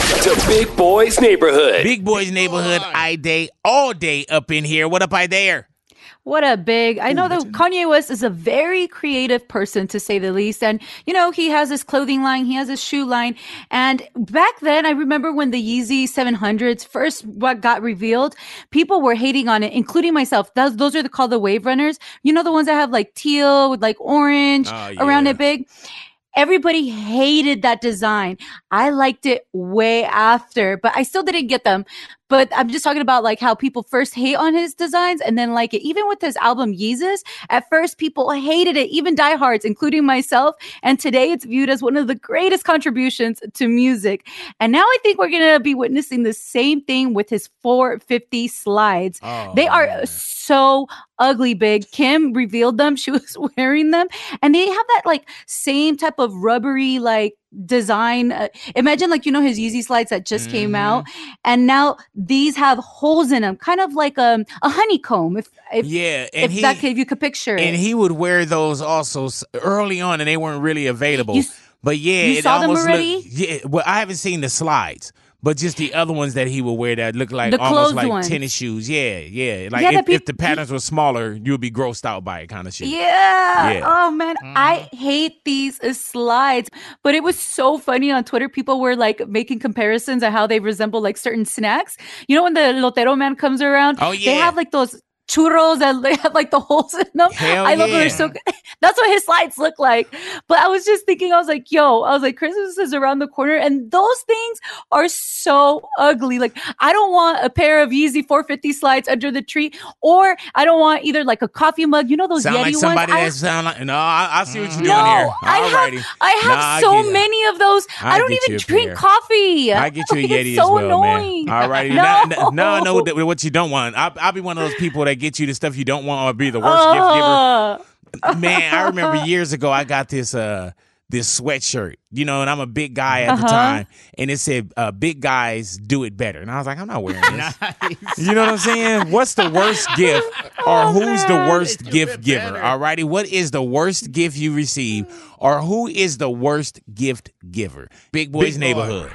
Big Boys Neighborhood. Big Boys Neighborhood, I day, all day up in here. What up, I there? What a big. I know that Kanye West is a very creative person, to say the least. And, you know, he has his clothing line, he has his shoe line. And back then, I remember when the Yeezy seven hundreds first what got revealed, people were hating on it, including myself. Those, those are the, called the Wave Runners. You know, the ones that have like teal with like orange Oh, yeah. around it big. Everybody hated that design. I liked it way after, but I still didn't get them. But I'm just talking about like how people first hate on his designs and then like it. Even with his album Yeezus, at first people hated it, even diehards, including myself. And today it's viewed as one of the greatest contributions to music. And now I think we're going to be witnessing the same thing with his four fifty slides. Oh, they are so ugly big. Kim revealed them. She was wearing them. And they have that like same type of rubbery like design. Uh, imagine like, you know, his Yeezy slides that just mm-hmm. came out. And now these have holes in them, kind of like um, a honeycomb. If, if yeah, and if he, that if you could picture it. And he would wear those also s- early on, and they weren't really available. You, but yeah, you it saw them almost already. Looked, yeah, well, I haven't seen the slides. But just the other ones that he would wear that look like The almost closed like ones. tennis shoes. Yeah, yeah. Like Yeah, if, that peop- if the patterns were smaller, you would be grossed out by it kind of shit. Yeah. Yeah. Oh man, I hate these uh, slides. But it was so funny on Twitter. People were like making comparisons of how they resemble like certain snacks. You know when the Lotero man comes around? Oh, They yeah. have like those churros that they have like the holes in them. Hell I love yeah. them. They're so good. That's what his slides look like. But I was just thinking, I was like, yo, I was like, Christmas is around the corner and those things are so ugly. Like I don't want a pair of Yeezy four fifty slides under the tree, or I don't want either like a coffee mug. You know those Sound Yeti like somebody ones? that sound like no. I, I see what you're doing No, here. I Alrighty. have I have Nah, I so get it. many of those. I, I don't get even you a drink pair. coffee. I get you a Like, Yeti it's so as well, annoying. man. All right, No. now, now, now I know what, what you don't want. I'll, I'll be one of those people that get you the stuff you don't want, or be the worst Uh, gift giver. Man, I remember years ago I got this uh this sweatshirt, you know, and I'm a big guy at Uh-huh. the time, and it said uh, "Big guys do it better," and I was like, I'm not wearing this. You know what I'm saying? What's the worst gift, or Oh, who's the worst gift giver? Alrighty, what is the worst gift you receive, or who is the worst gift giver? Big Boys Big boy. Neighborhood.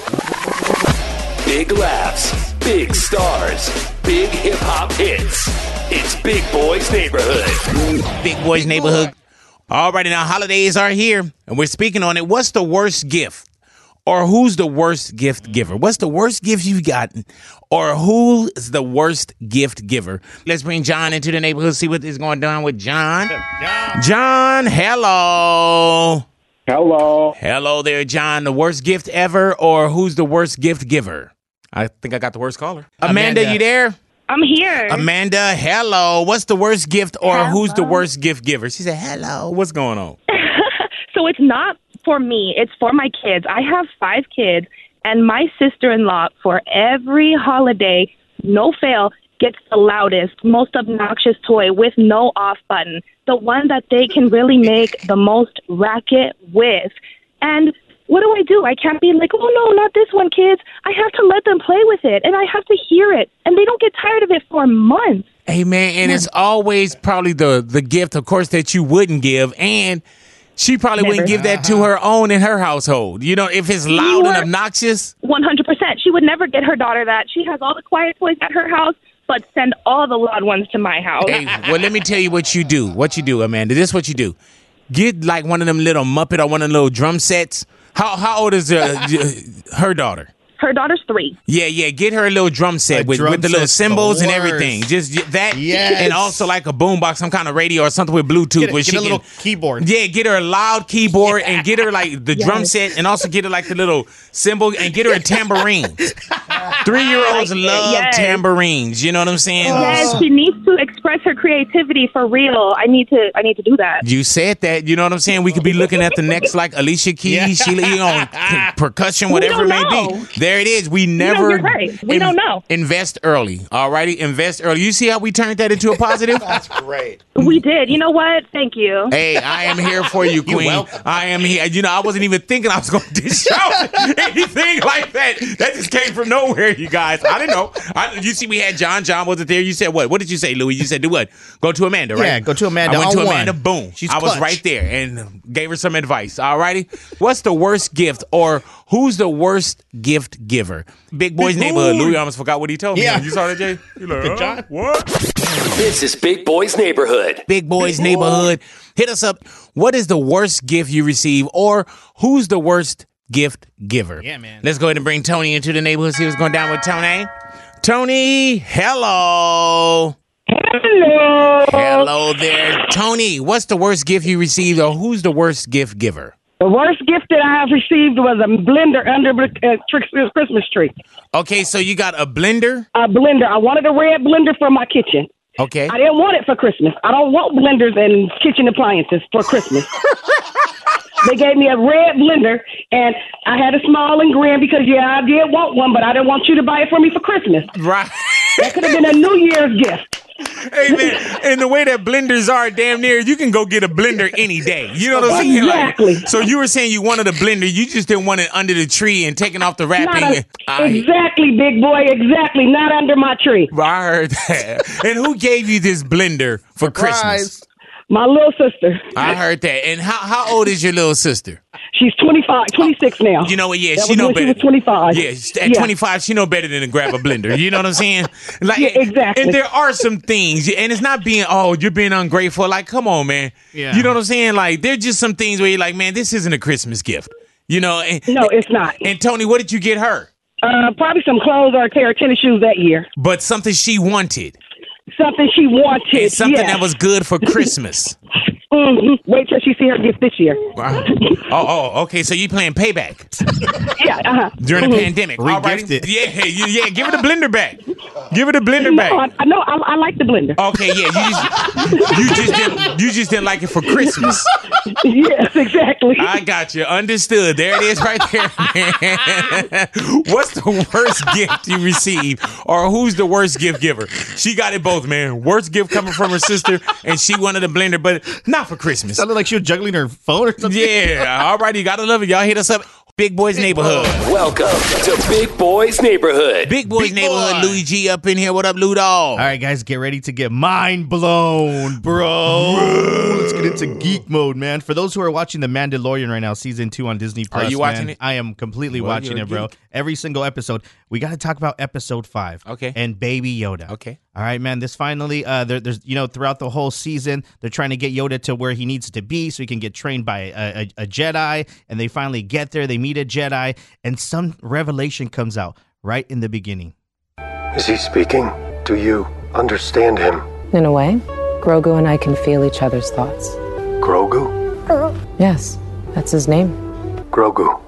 Big laughs, big stars, big hip hop hits. It's Big Boys Neighborhood. Big Boys Neighborhood. All right, now holidays are here, and we're speaking on it. What's the worst gift? Or who's the worst gift giver? What's the worst gift you've gotten? Or who is the worst gift giver? Let's bring John into the neighborhood, see what is going on with John. John, hello. Hello. Hello there, John. The worst gift ever, or who's the worst gift giver? I think I got the worst caller. Amanda, Amanda. you there? I'm here. Amanda, hello. What's the worst gift, or who's the worst gift giver? She said, hello. What's going on? So it's not for me. It's for my kids. I have five kids, and my sister-in-law, for every holiday, no fail, gets the loudest, most obnoxious toy with no off button, the one that they can really make the most racket with. And what do I do? I can't be like, oh, no, not this one, kids. I have to let them play with it, and I have to hear it, and they don't get tired of it for months. Hey, man, and it's always probably the, the gift, of course, that you wouldn't give, and she probably Never. wouldn't give that to her own in her household. You know, if it's loud and were- obnoxious. one hundred percent. She would never get her daughter that. She has all the quiet toys at her house, but send all the loud ones to my house. Hey, well, let me tell you what you do. What you do, Amanda. This is what you do. Get like one of them little Muppet or one of them little drum sets. How how old is uh, her daughter? Her daughter's three. Yeah, yeah. Get her a little drum set A with, drum with the little set's the cymbals and worst. everything. Just get that, Yes. and also like a boombox, some kind of radio or something with Bluetooth. Get a- where get she a little can, keyboard. Yeah, get her a loud keyboard and get her like the drum Yes. set, and also get her like the little cymbal and get her a tambourine. Three year olds love Yes. tambourines. You know what I'm saying? Yes, she needs to express her creativity for real. I need to. I need to do that. You said that. You know what I'm saying? We could be looking at the next like Alicia Keys, Yeah. Sheila, you know, c- percussion, We whatever it don't may know. be. There it is. We know, never. you're right. We don't know. Invest early. All righty, invest early. You see how we turned that into a positive? That's great. We did. You know what? Thank you. Hey, I am here for you, Queen. welcome. I am here. You know, I wasn't even thinking I was going to dish out anything like that. That just came from nowhere, you guys. I didn't know. I, you see, we had John. John wasn't there. You said what? What did you say, Louis? You said do what? Go to Amanda, right? Yeah, go to Amanda I went on to one. Amanda. Boom. She's I was clutch. right there and gave her some advice. All righty. What's the worst gift, or who's the worst gift giver. Big Boy's Neighborhood. Louis almost forgot what he told me. Yeah. You saw that, Jay? You like, Good huh? job. What? This is Big Boy's Neighborhood. Big Boy's Big Neighborhood. Hit us up. What is the worst gift you receive, or who's the worst gift giver? Yeah, man. Let's go ahead and bring Tony into the neighborhood. See what's going down with Tony. Tony, hello. Hello. Hello there. Tony, what's the worst gift you received, or who's the worst gift giver? The worst gift that I have received was a blender under a uh, Christmas tree. Okay, so you got a blender? A blender. I wanted a red blender for my kitchen. Okay. I didn't want it for Christmas. I don't want blenders and kitchen appliances for Christmas. They gave me a red blender, and I had a smile and grin because, yeah, I did want one, but I didn't want you to buy it for me for Christmas. Right. That could have been a New Year's gift. Hey, man, and the way that blenders are, damn near, you can go get a blender any day. You know what I'm saying? Exactly. Like, so you were saying you wanted a blender, you just didn't want it under the tree and taking off the wrapping. Not a- I- exactly, big boy, exactly. Not under my tree. I heard that. And who gave you this blender for Christmas? My little sister. I heard that. And how how old is your little sister? She's twenty-five, twenty-six now. You know what? Yeah, That she was know when better. She was twenty-five. Yeah, at Yeah. twenty-five, she know better than to grab a blender. You know what I'm saying? Like, Yeah, exactly. And there are some things, and it's not being, oh, you're being ungrateful. Like, come on, man. Yeah. You know what I'm saying? Like, there's just some things where you're like, man, this isn't a Christmas gift. You know? And, No, it's not. And Tony, what did you get her? Uh, probably some clothes or a pair of tennis shoes that year. But something she wanted. Something she wanted. And something yes. that was good for Christmas. hmm Wait till she see her gift this year. Wow. Oh, oh, okay. So you playing payback Yeah, uh-huh. during Mhm. the pandemic. All right. Regift it. Yeah, yeah, yeah. Give her the blender back. Give her the blender back. No, I, I know. I, I like the blender. Okay, yeah, you just, you just didn't you just didn't like it for Christmas. Yes, exactly. I got you. Understood. There it is right there, man. What's the worst gift you received, or who's the worst gift giver? She got it both, man. Worst gift coming from her sister, and she wanted a blender, but not for Christmas. Sounded like she was juggling her phone or something. Yeah, all righty. Gotta love it. Y'all hit us up. Big Boy's Neighborhood. Welcome to Big Boy's Neighborhood. Big Boy's Big Neighborhood. boy. Louis G up in here. What up, Lou Dog? All right, guys, get ready to get mind blown, bro. Let's get into geek mode, man. For those who are watching The Mandalorian right now, season two on Disney Plus, you watching man, it? I am completely Well, watching you're a it, bro. geek. Every single episode. We got to talk about episode five. Okay. And Baby Yoda. Okay. All right, man. This finally, uh, there, there's, you know, throughout the whole season, they're trying to get Yoda to where he needs to be so he can get trained by a, a, a Jedi. And they finally get there. They meet a Jedi, and some revelation comes out right in the beginning. Is he speaking? Do you understand him? In a way, Grogu and I can feel each other's thoughts. Grogu? Yes, that's his name. Grogu.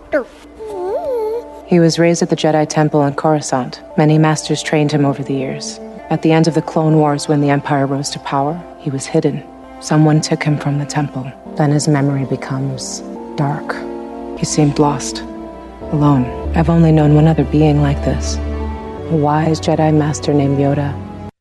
He was raised at the Jedi Temple on Coruscant. Many masters trained him over the years. At the end of the Clone Wars, when the Empire rose to power, he was hidden. Someone took him from the temple. Then his memory becomes dark. He seemed lost, alone. I've only known one other being like this. A wise Jedi master named Yoda.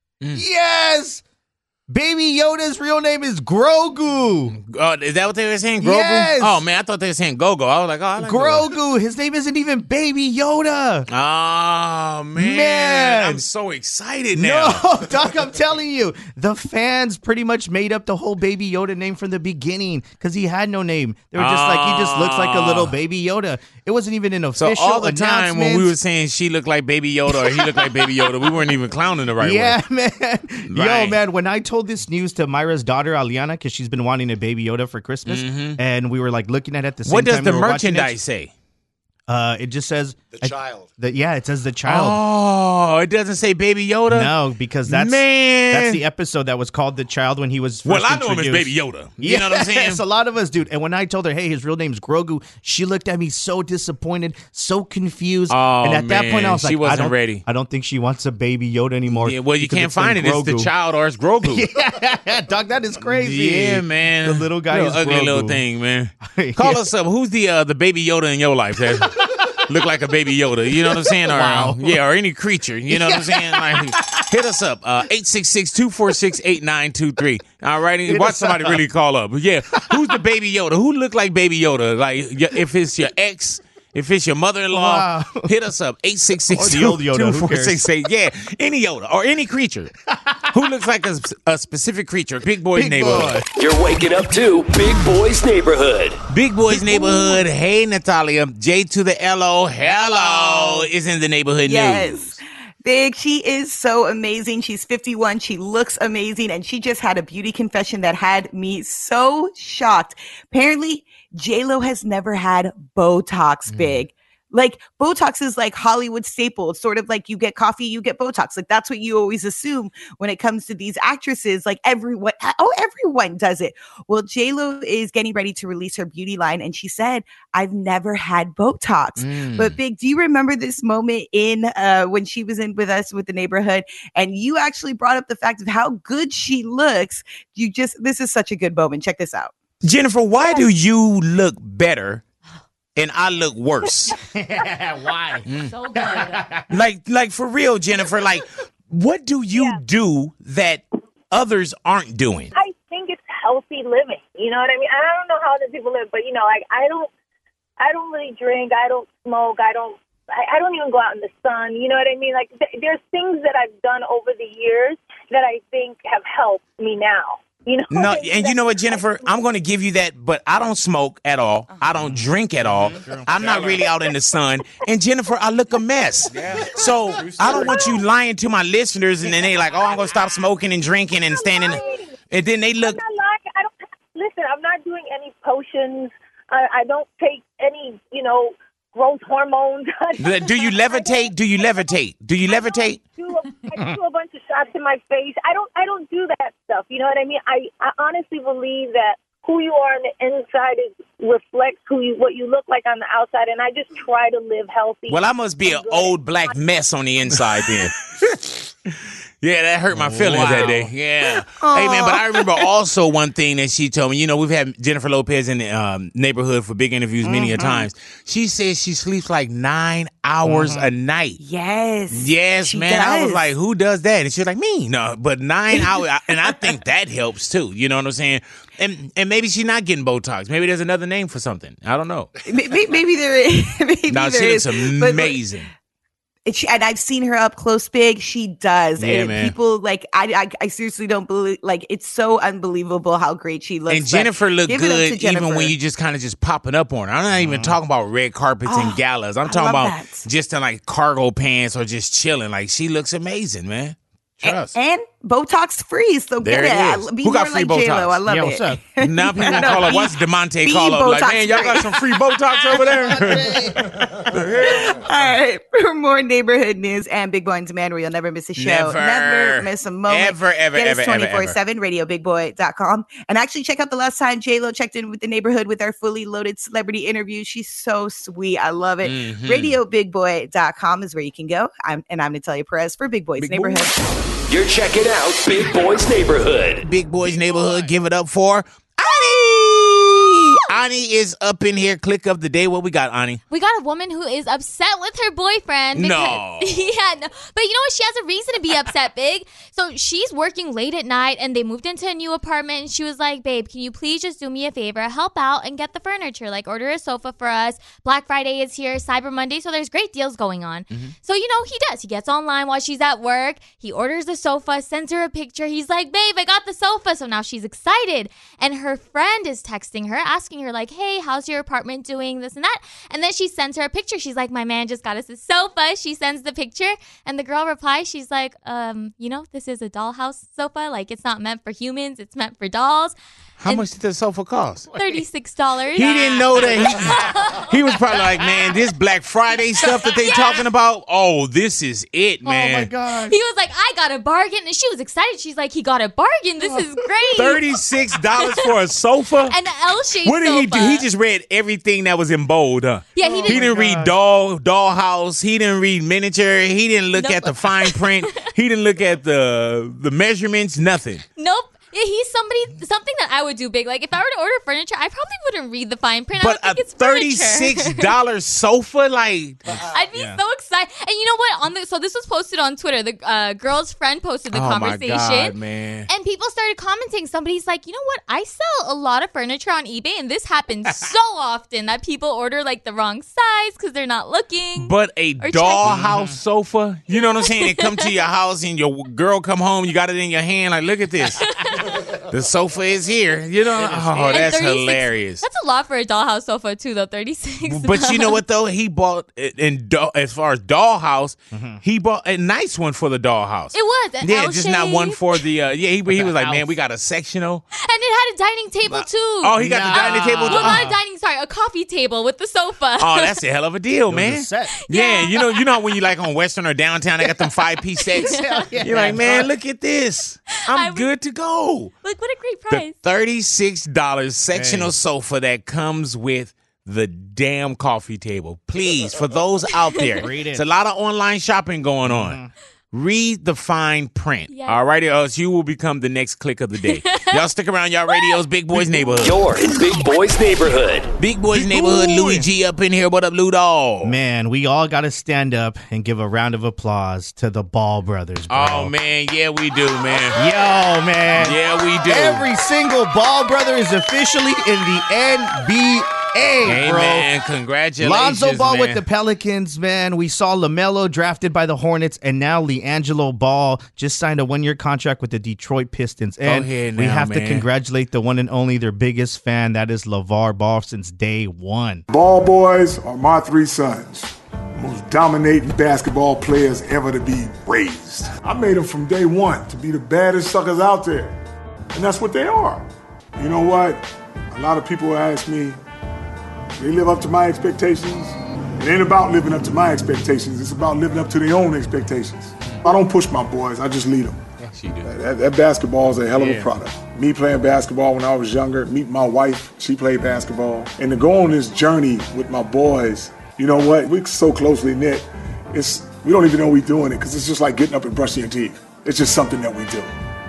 Yes! Baby Yoda's real name is Grogu. Uh, is that what they were saying? Grogu? Yes. Oh, man, I thought they were saying Gogo. I was like, oh, I like Grogu. His name isn't even Baby Yoda. Oh, man. Man. I'm so excited now. No, Doc, I'm telling you. The fans pretty much made up the whole Baby Yoda name from the beginning because he had no name. They were just like, he just looks like a little Baby Yoda. It wasn't even an So official all the time when we announcement. were saying she looked like Baby Yoda or he looked like Baby Yoda, we weren't even clowning the right yeah, way. man. Yo, Right. man, when I told this news to Myra's daughter, Aliana, because she's been wanting a Baby Yoda for Christmas, and we were like looking at it at the same What does time the we were watching it. merchandise say? Uh, it just says The child. The, yeah, it says the child. Oh, it doesn't say Baby Yoda? No, because that's Man. that's the episode that was called The Child when he was first Well, I know him as introduced. Baby Yoda. You know what I'm saying? Yes, a lot of us, dude. And when I told her, hey, his real name's Grogu, she looked at me so disappointed, so confused. Oh, and at that point, I man, was like, she wasn't I don't, ready. I don't think she wants a Baby Yoda anymore. Yeah, well, you because can't it's named find it. It's the Grogu. child or it's Grogu. Yeah, dog, that is crazy. Yeah, man. The little guy Little is ugly Grogu. little thing, man. Call us up. Who's the uh, the Baby Yoda in your life that look like a Baby Yoda? You know what I'm saying? Or, Wow. uh, yeah, or any creature. You know what I'm saying? Like, hit us up. Uh, eight six six, two four six, eight nine two three. All right? Hit Watch us somebody up. really call up. Yeah. Who's the Baby Yoda? Who look like Baby Yoda? Like, y- if it's your ex, if it's your mother-in-law, Wow. hit us up. eight six six, Or the old Yoda, two who four cares? six eight. Yeah, any Yoda or any creature. Who looks like a, a specific creature? Big Boy's Big Neighborhood. Boy. You're waking up to Big Boy's Neighborhood. Big Boy's Neighborhood. Hey, Natalia. J to the L O. Hello is in the neighborhood Yes. news. Big, she is so amazing. She's fifty-one. She looks amazing. And she just had a beauty confession that had me so shocked. Apparently, J-Lo has never had Botox, Big. Like, Botox is like Hollywood staple. It's sort of like you get coffee, you get Botox. Like, that's what you always assume when it comes to these actresses. Like, everyone, oh, everyone does it. Well, J-Lo is getting ready to release her beauty line. And she said, I've never had Botox. Mm. But Big, do you remember this moment in uh, when she was in with us with the neighborhood? And you actually brought up the fact of how good she looks. You just, this is such a good moment. Check this out. Jennifer, why do you look better and I look worse? Why? So good. Like, like for real, Jennifer, like, what do you Yeah. do that others aren't doing? I think it's healthy living. You know what I mean? I don't know how other people live, but you know, like I don't, I don't really drink. I don't smoke. I don't. I, I don't even go out in the sun. You know what I mean? Like th- there's things that I've done over the years that I think have helped me now. You know? No, and you know what, Jennifer? I'm going to give you that, but I don't smoke at all. I don't drink at all. I'm not really out in the sun. And Jennifer, I look a mess. So I don't want you lying to my listeners, and then they like, oh, I'm going to stop smoking and drinking and standing. And then they look. I'm not lying. I don't listen. I'm not doing any potions. I, I don't take any, you know, growth hormones. Do you levitate? Do you levitate? Do you levitate? do a, I do a bunch of shots in my face. I don't I don't do that stuff. You know what I mean? I, I honestly believe that who you are on the inside is reflects who you what you look like on the outside, and I just try to live healthy. Well, I must be an old black mess on the inside then. Yeah, that hurt my feelings Wow. that day. Yeah. Hey, man, but I remember also one thing that she told me. You know, we've had Jennifer Lopez in the um, neighborhood for big interviews many Mm-hmm. a times. She says she sleeps like nine hours a night. Yes. Yes, she man. I was does. like, who does that? And she was like, me. No, but nine hours. And I think that helps too. You know what I'm saying? And and maybe she's not getting Botox. Maybe there's another name for something. I don't know. Maybe, maybe there is. Maybe No, there she looks is. But- amazing. And, she, and I've seen her up close, Big. She does. Yeah, and man. People like I, I. I seriously don't believe. Like it's so unbelievable how great she looks. And But Jennifer looked give it up to good Jennifer. even when you just kind of just popping up on her. I'm not even talking about red carpets and Oh, galas. I'm I talking love about that. just in like cargo pants or just chilling. Like she looks amazing, man. Trust. and Botox free. So There get it it. is. I- Be Who got more free like J-Lo. Botox? I love Yeah, it. what's up? Now people No, call up. be- What's Demonte be call up? Like, Botox man, y'all got free. some free Botox over there? All right. For more neighborhood news and Big Boy on Demand, where you'll never miss a show. Never. Never miss a moment. Ever, ever, Get ever, us ever, twenty-four seven, radio big boy dot com. And actually check out the last time J-Lo checked in with the neighborhood with our fully loaded celebrity interview. She's so sweet. I love it. Mhm. radio big boy dot com is where you can go. I'm, and I'm Natalia Perez for Big Boy's Big Neighborhood. Boy. You're checking out Big Boy's Neighborhood. Big Boy's Neighborhood. Give it up for Ani. Ani is up in here. Click of the day. What we got, Ani? We got a woman who is upset with her boyfriend. No. Yeah, no. But you know what? She has a reason to be upset, Big. So she's working late at night, and they moved into a new apartment, and she was like, babe, can you please just do me a favor? Help out and get the furniture. Like, order a sofa for us. Black Friday is here, Cyber Monday, so there's great deals going on. So, you know, he does. He gets online while she's at work. He orders the sofa, sends her a picture. He's like, babe, I got the sofa. So now she's excited. And her friend is texting her, asking her, like, hey, how's your apartment doing? This and that. And then she sends her a picture. She's like, my man just got us a sofa. She sends the picture. And the girl replies, she's like, um, you know, this is a dollhouse sofa. Like, it's not meant for humans. It's meant for dolls. How much did the sofa cost? thirty-six dollars. He didn't know that. He, he was probably like, man, this Black Friday stuff that they Yeah. talking about, oh, this is it, man. Oh my God. He was like, I got a bargain. And she was excited. She's like, he got a bargain. This is great. thirty-six dollars for a sofa? An L-shaped What did he sofa. do? He just read everything that was in bold, huh? Yeah, he He didn't- didn't read doll, dollhouse. He didn't read miniature. He didn't look Nope. at the fine print. He didn't look at the the measurements. Nothing. Nope. Yeah, he's somebody, something that I would do big. Like, if I were to order furniture, I probably wouldn't read the fine print. But I a don't think it's furniture. thirty-six dollars sofa, like I'd be so excited. And you know what? On the so this was posted on Twitter. The uh, girl's friend posted the oh my conversation. God, man. And people started commenting. Somebody's like, you know what? I sell a lot of furniture on eBay, and this happens so often that people order like the wrong size price because they're not looking. But a or dollhouse sofa, you know what I'm saying? It come to your house and your girl come home, you got it in your hand, like, look at this. The sofa is here. You know, oh, And that's thirty-six hilarious. That's a lot for a dollhouse sofa too, though. thirty-six. But you know what though? He bought in doll, as far as dollhouse, he bought a nice one for the dollhouse. It was an yeah, L just not one shape. for the. Uh, yeah, he, he was like, man, we got a sectional. And it had a dining table too. Oh, he got the dining table. Well, not Oh. a dining, sorry, a coffee table with the sofa. Oh, that's a hell of a deal, was man. a set. Yeah, you know, you know when you like on Western or downtown, they got them five piece sets. Hell yeah. You're like, man, look at this. I'm good to go. Look, what a great The price. thirty-six dollars sectional Hey. sofa that comes with the damn coffee table. Please, for those out there, Read it. it's a lot of online shopping going on. Read the fine print. Yes. All right, or else you will become the next click of the day. Y'all stick around, y'all radios, Big Boys Neighborhood. You're in Big Boy's neighborhood. Big Boys Neighborhood, Louis G up in here. What up, Lou Dog? Man, we all got to stand up and give a round of applause to the Ball brothers, bro. Oh, man, yeah, we do, man. Yo, man. Yeah, we do. Every single Ball brother is officially in the N B A, Hey, bro. man, congratulations, Lonzo Ball man. with the Pelicans, man. We saw LaMelo drafted by the Hornets, and now LiAngelo Ball just signed a one-year contract with the Detroit Pistons. And ahead we now, have to man. congratulate the one and only, their biggest fan, that is LeVar Ball, since day one. Ball boys are my three sons, most dominating basketball players ever to be raised. I made them from day one to be the baddest suckers out there, and that's what they are. You know what? A lot of people ask me, they live up to my expectations. It ain't about living up to my expectations. It's about living up to their own expectations. I don't push my boys. I just lead them. Yes, you do. That, that basketball is a hell of Yeah. a product. Me playing basketball when I was younger, meet my wife, she played basketball. And to go on this journey with my boys, you know what? We're so closely knit. It's we don't even know we're doing it because it's just like getting up and brushing your teeth. It's just something that we do.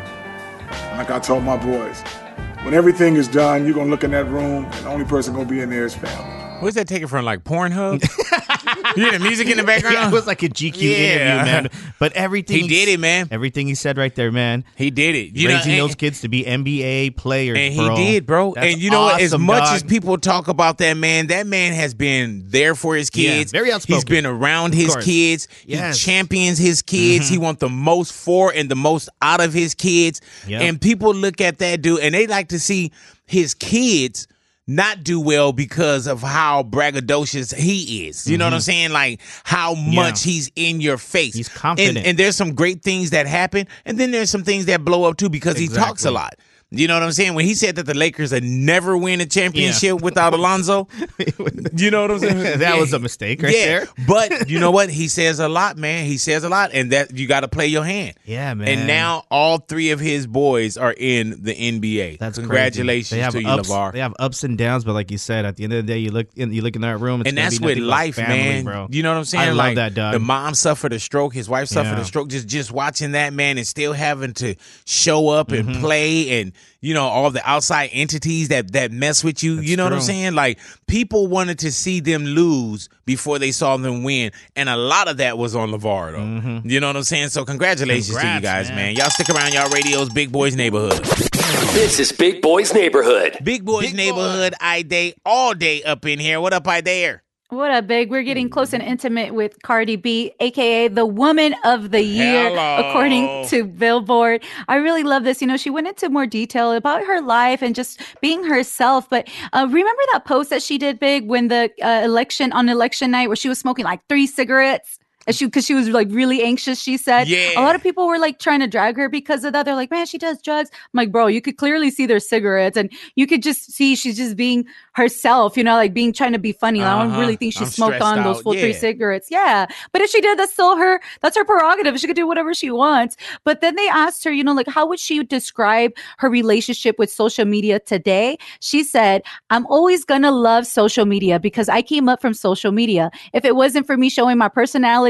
Like I told my boys, when everything is done, you're going to look in that room and the only person going to be in there is family. Where's that taken from? Like Pornhub? You hear the music in the background? Yeah, it was like a G Q Yeah. interview, man. But everything He did it, man. Everything he said right there, man. He did it. You know, Raising and- those kids to be N B A players, And bro. he did, bro. That's and you know what? As awesome, much dog. as people talk about that man, that man has been there for his Yeah, kids. very outspoken. He's been around Of his course. kids. Yes. He champions his kids. Mhm. He wants the most for and the most out of his kids. Yep. And people look at that dude and they like to see his kids not do well because of how braggadocious he is. You know what I'm Mhm. saying? Like how much he's in your face. He's confident. And, and there's some great things that happen. And then there's some things that blow up too because he talks a Exactly. lot. You know what I'm saying? When he said that the Lakers would never win a championship without Alonzo, you know what I'm saying? That was a mistake right yeah. there. But you know what? He says a lot, man. He says a lot, and that you got to play your hand. Yeah, man. And now all three of his boys are in the N B A. That's Congratulations crazy. They have to you, ups, LeVar. They have ups and downs, but like you said, at the end of the day, you look in, you look in that room, it's And gonna that's be with nothing but life, family, man. bro. You know what I'm saying? I love like, that, dog. The mom suffered a stroke, his wife suffered Yeah. a stroke. Just just watching that, man, and still having to show up and Mhm. play, and you know all the outside entities that that mess with you. you know what I'm true. saying? Like people wanted to see them lose before they saw them win, and a lot of that was on LeVar, though. You know what I'm saying? So congratulations to you Congrats, guys, man. man. Y'all stick around, y'all radios, Big Boys Neighborhood. This is Big Boy's Neighborhood. Big Boys Neighborhood, I day all day up in here. What up, I there? What up, Big? We're getting close and intimate with Cardi B, aka the Woman of the Year, Hello. according to Billboard. I really love this. You know, she went into more detail about her life and just being herself. But uh, remember that post that she did, Big, when the uh, election on election night, where she was smoking like three cigarettes? And she, because she was like really anxious, she said. Yeah. A lot of people were like trying to drag her because of that. They're like, man, she does drugs. I'm like, bro, you could clearly see their cigarettes, and you could just see she's just being herself, you know, like being trying to be funny. I don't Uh-huh. really think she I'm smoked stressed on those out. full three Yeah. cigarettes. Yeah. But if she did, that's still her, that's her prerogative. She could do whatever she wants. But then they asked her, you know, like, how would she describe her relationship with social media today? She said, I'm always going to love social media because I came up from social media. If it wasn't for me showing my personality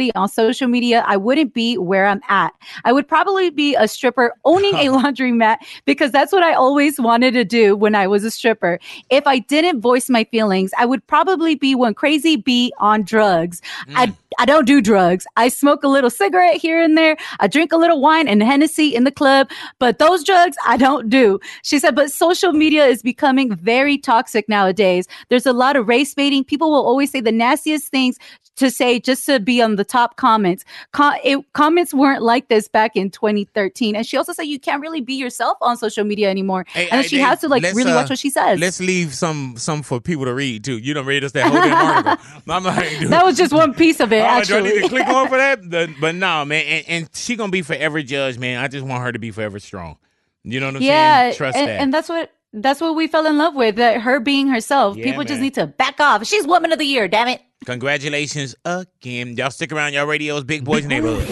personality on social media, I wouldn't be where I'm at. I would probably be a stripper owning a laundromat because that's what I always wanted to do when I was a stripper. If I didn't voice my feelings, I would probably be one crazy bee on drugs. Mm. I I don't do drugs. I smoke a little cigarette here and there. I drink a little wine and Hennessy in the club, but those drugs I don't do. She said, but social media is becoming very toxic nowadays. There's a lot of race baiting. People will always say the nastiest things to say just to be on the top comments. Com- it, comments weren't like this back in twenty thirteen. And she also said you can't really be yourself on social media anymore. Hey, and hey, she hey, has to like really uh, watch what she says. Let's leave some some for people to read too. You don't read us that whole damn article. I'm like, dude. That was just one piece of it, oh, actually. Do I need to click on for that? The, but no, man. And, and she going to be forever judged, man. I just want her to be forever strong. You know what I'm yeah, saying? Trust and, that. And that's what that's what we fell in love with, that her being herself. Yeah, People man. just need to back off. She's Woman of the Year, damn it. Congratulations again. Y'all stick around. Y'all radio's Big Boys Neighborhood.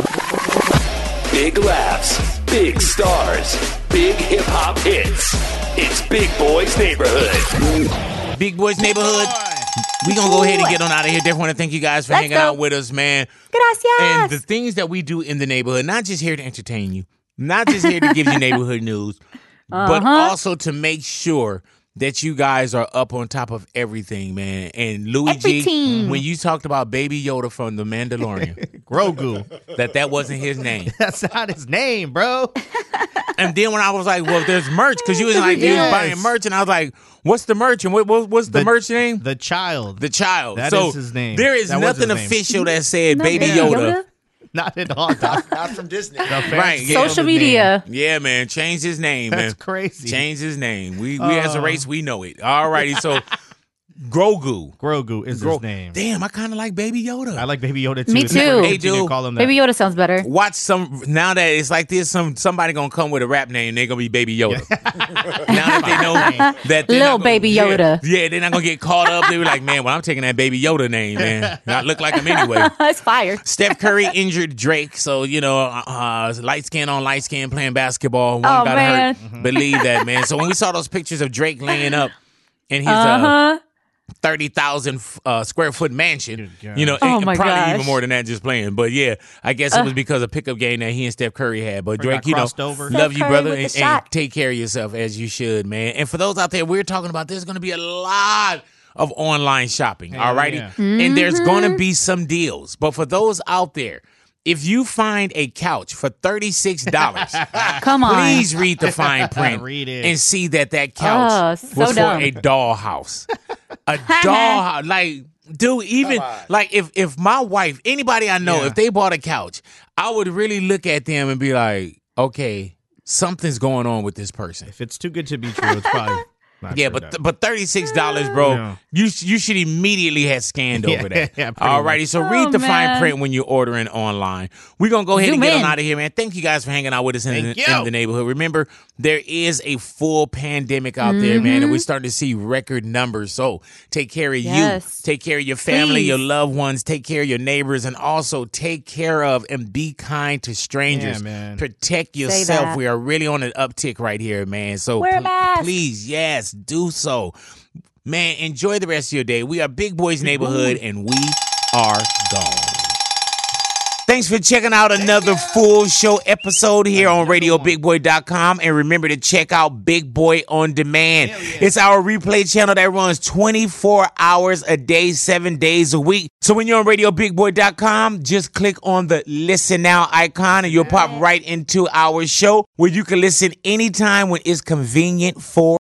Big laughs, big stars, big hip-hop hits. It's Big Boys Neighborhood. Big Boys Neighborhood. We gonna go ahead and get on out of here. Definitely want to thank you guys for Let's hanging go. out with us, man. Gracias. And the things that we do in the neighborhood, not just here to entertain you, not just here to give you neighborhood news, uh-huh. but also to make sure that you guys are up on top of everything, man. And Luigi, everything. when you talked about Baby Yoda from The Mandalorian, Grogu, that that wasn't his name. That's not his name, bro. And then when I was like, well, there's merch, because you was like, you Yes. was buying merch, and I was like, what's the merch? And what, what what's the, The- merch name? The child. The child. That so is his name. There is That was nothing his name. official that said Not Baby Baby Yoda. Yoda? Not at all. Doc. Not from Disney. Right. Yeah. Social media. Yeah, man. Change his name, man. That's crazy. Change his name. We we as a Uh. race, we know it. All righty. So Grogu. Grogu is Gro- his name. Damn, I kind of like Baby Yoda. I like Baby Yoda too. Me It's never too. easy Hey, to dude. call him that. Baby Yoda sounds better. Watch some now that it's like this. Some somebody gonna come with a rap name. They're gonna be Baby Yoda. Now that they know that they're Lil not gonna- Baby yeah, Yoda. Yeah, they're not gonna get caught up. They were like, man, well, I'm taking that Baby Yoda name, man. Not look like him anyway. It's fire. Steph Curry injured Drake, so you know, uh, light skin on light skin playing basketball. One Oh, got man. hurt. Believe that, man. So when we saw those pictures of Drake laying up in his uh, Uh-huh. thirty thousand uh, square foot mansion, God. you know, Oh, and my probably gosh. even more than that, just playing. But yeah, I guess it was because of pickup game that he and Steph Curry had. But Drake Drake, you know, crossed over. love Steph you, Curry brother, with the and, shot. and take care of yourself as you should, man. And for those out there, we're talking about there's going to be a lot of online shopping, Hell all righty? yeah. And there's going Mm-hmm. to be some deals. But for those out there, if you find a couch for thirty-six dollars, Come on. please read the fine print Read it. and see that that couch Oh, so was dumb. for a dollhouse. A dollhouse. Like, dude, even like if if my wife, anybody I know, Yeah. if they bought a couch, I would really look at them and be like, okay, something's going on with this person. If it's too good to be true, it's probably not Yeah, true, but though. but thirty-six dollars, bro. Yeah. You you should immediately have scanned Yeah, over that. yeah, pretty Alrighty, so much. read Oh, the fine man. print when you're ordering online. We're gonna go ahead Zoom and get in. on out of here, man. Thank you guys for hanging out with us in, Thank the, you. in the neighborhood. Remember, there is a full pandemic out there, man, and we're starting to see record numbers. So take care of Yes. you, take care of your family, Please. your loved ones, take care of your neighbors, and also take care of and be kind to strangers. Yeah, man. Protect Say yourself. that. We are really on an uptick right here, man. So Wear a pl- mask. please, yes, do so. Man, enjoy the rest of your day. We are Big Boys Neighborhood, and we are gone. Thanks for checking out another full show episode here on radio big boy dot com. And remember to check out Big Boy On Demand. It's our replay channel that runs twenty-four hours a day, seven days a week. So when you're on radio big boy dot com, just click on the Listen Now icon and you'll pop right into our show where you can listen anytime when it's convenient for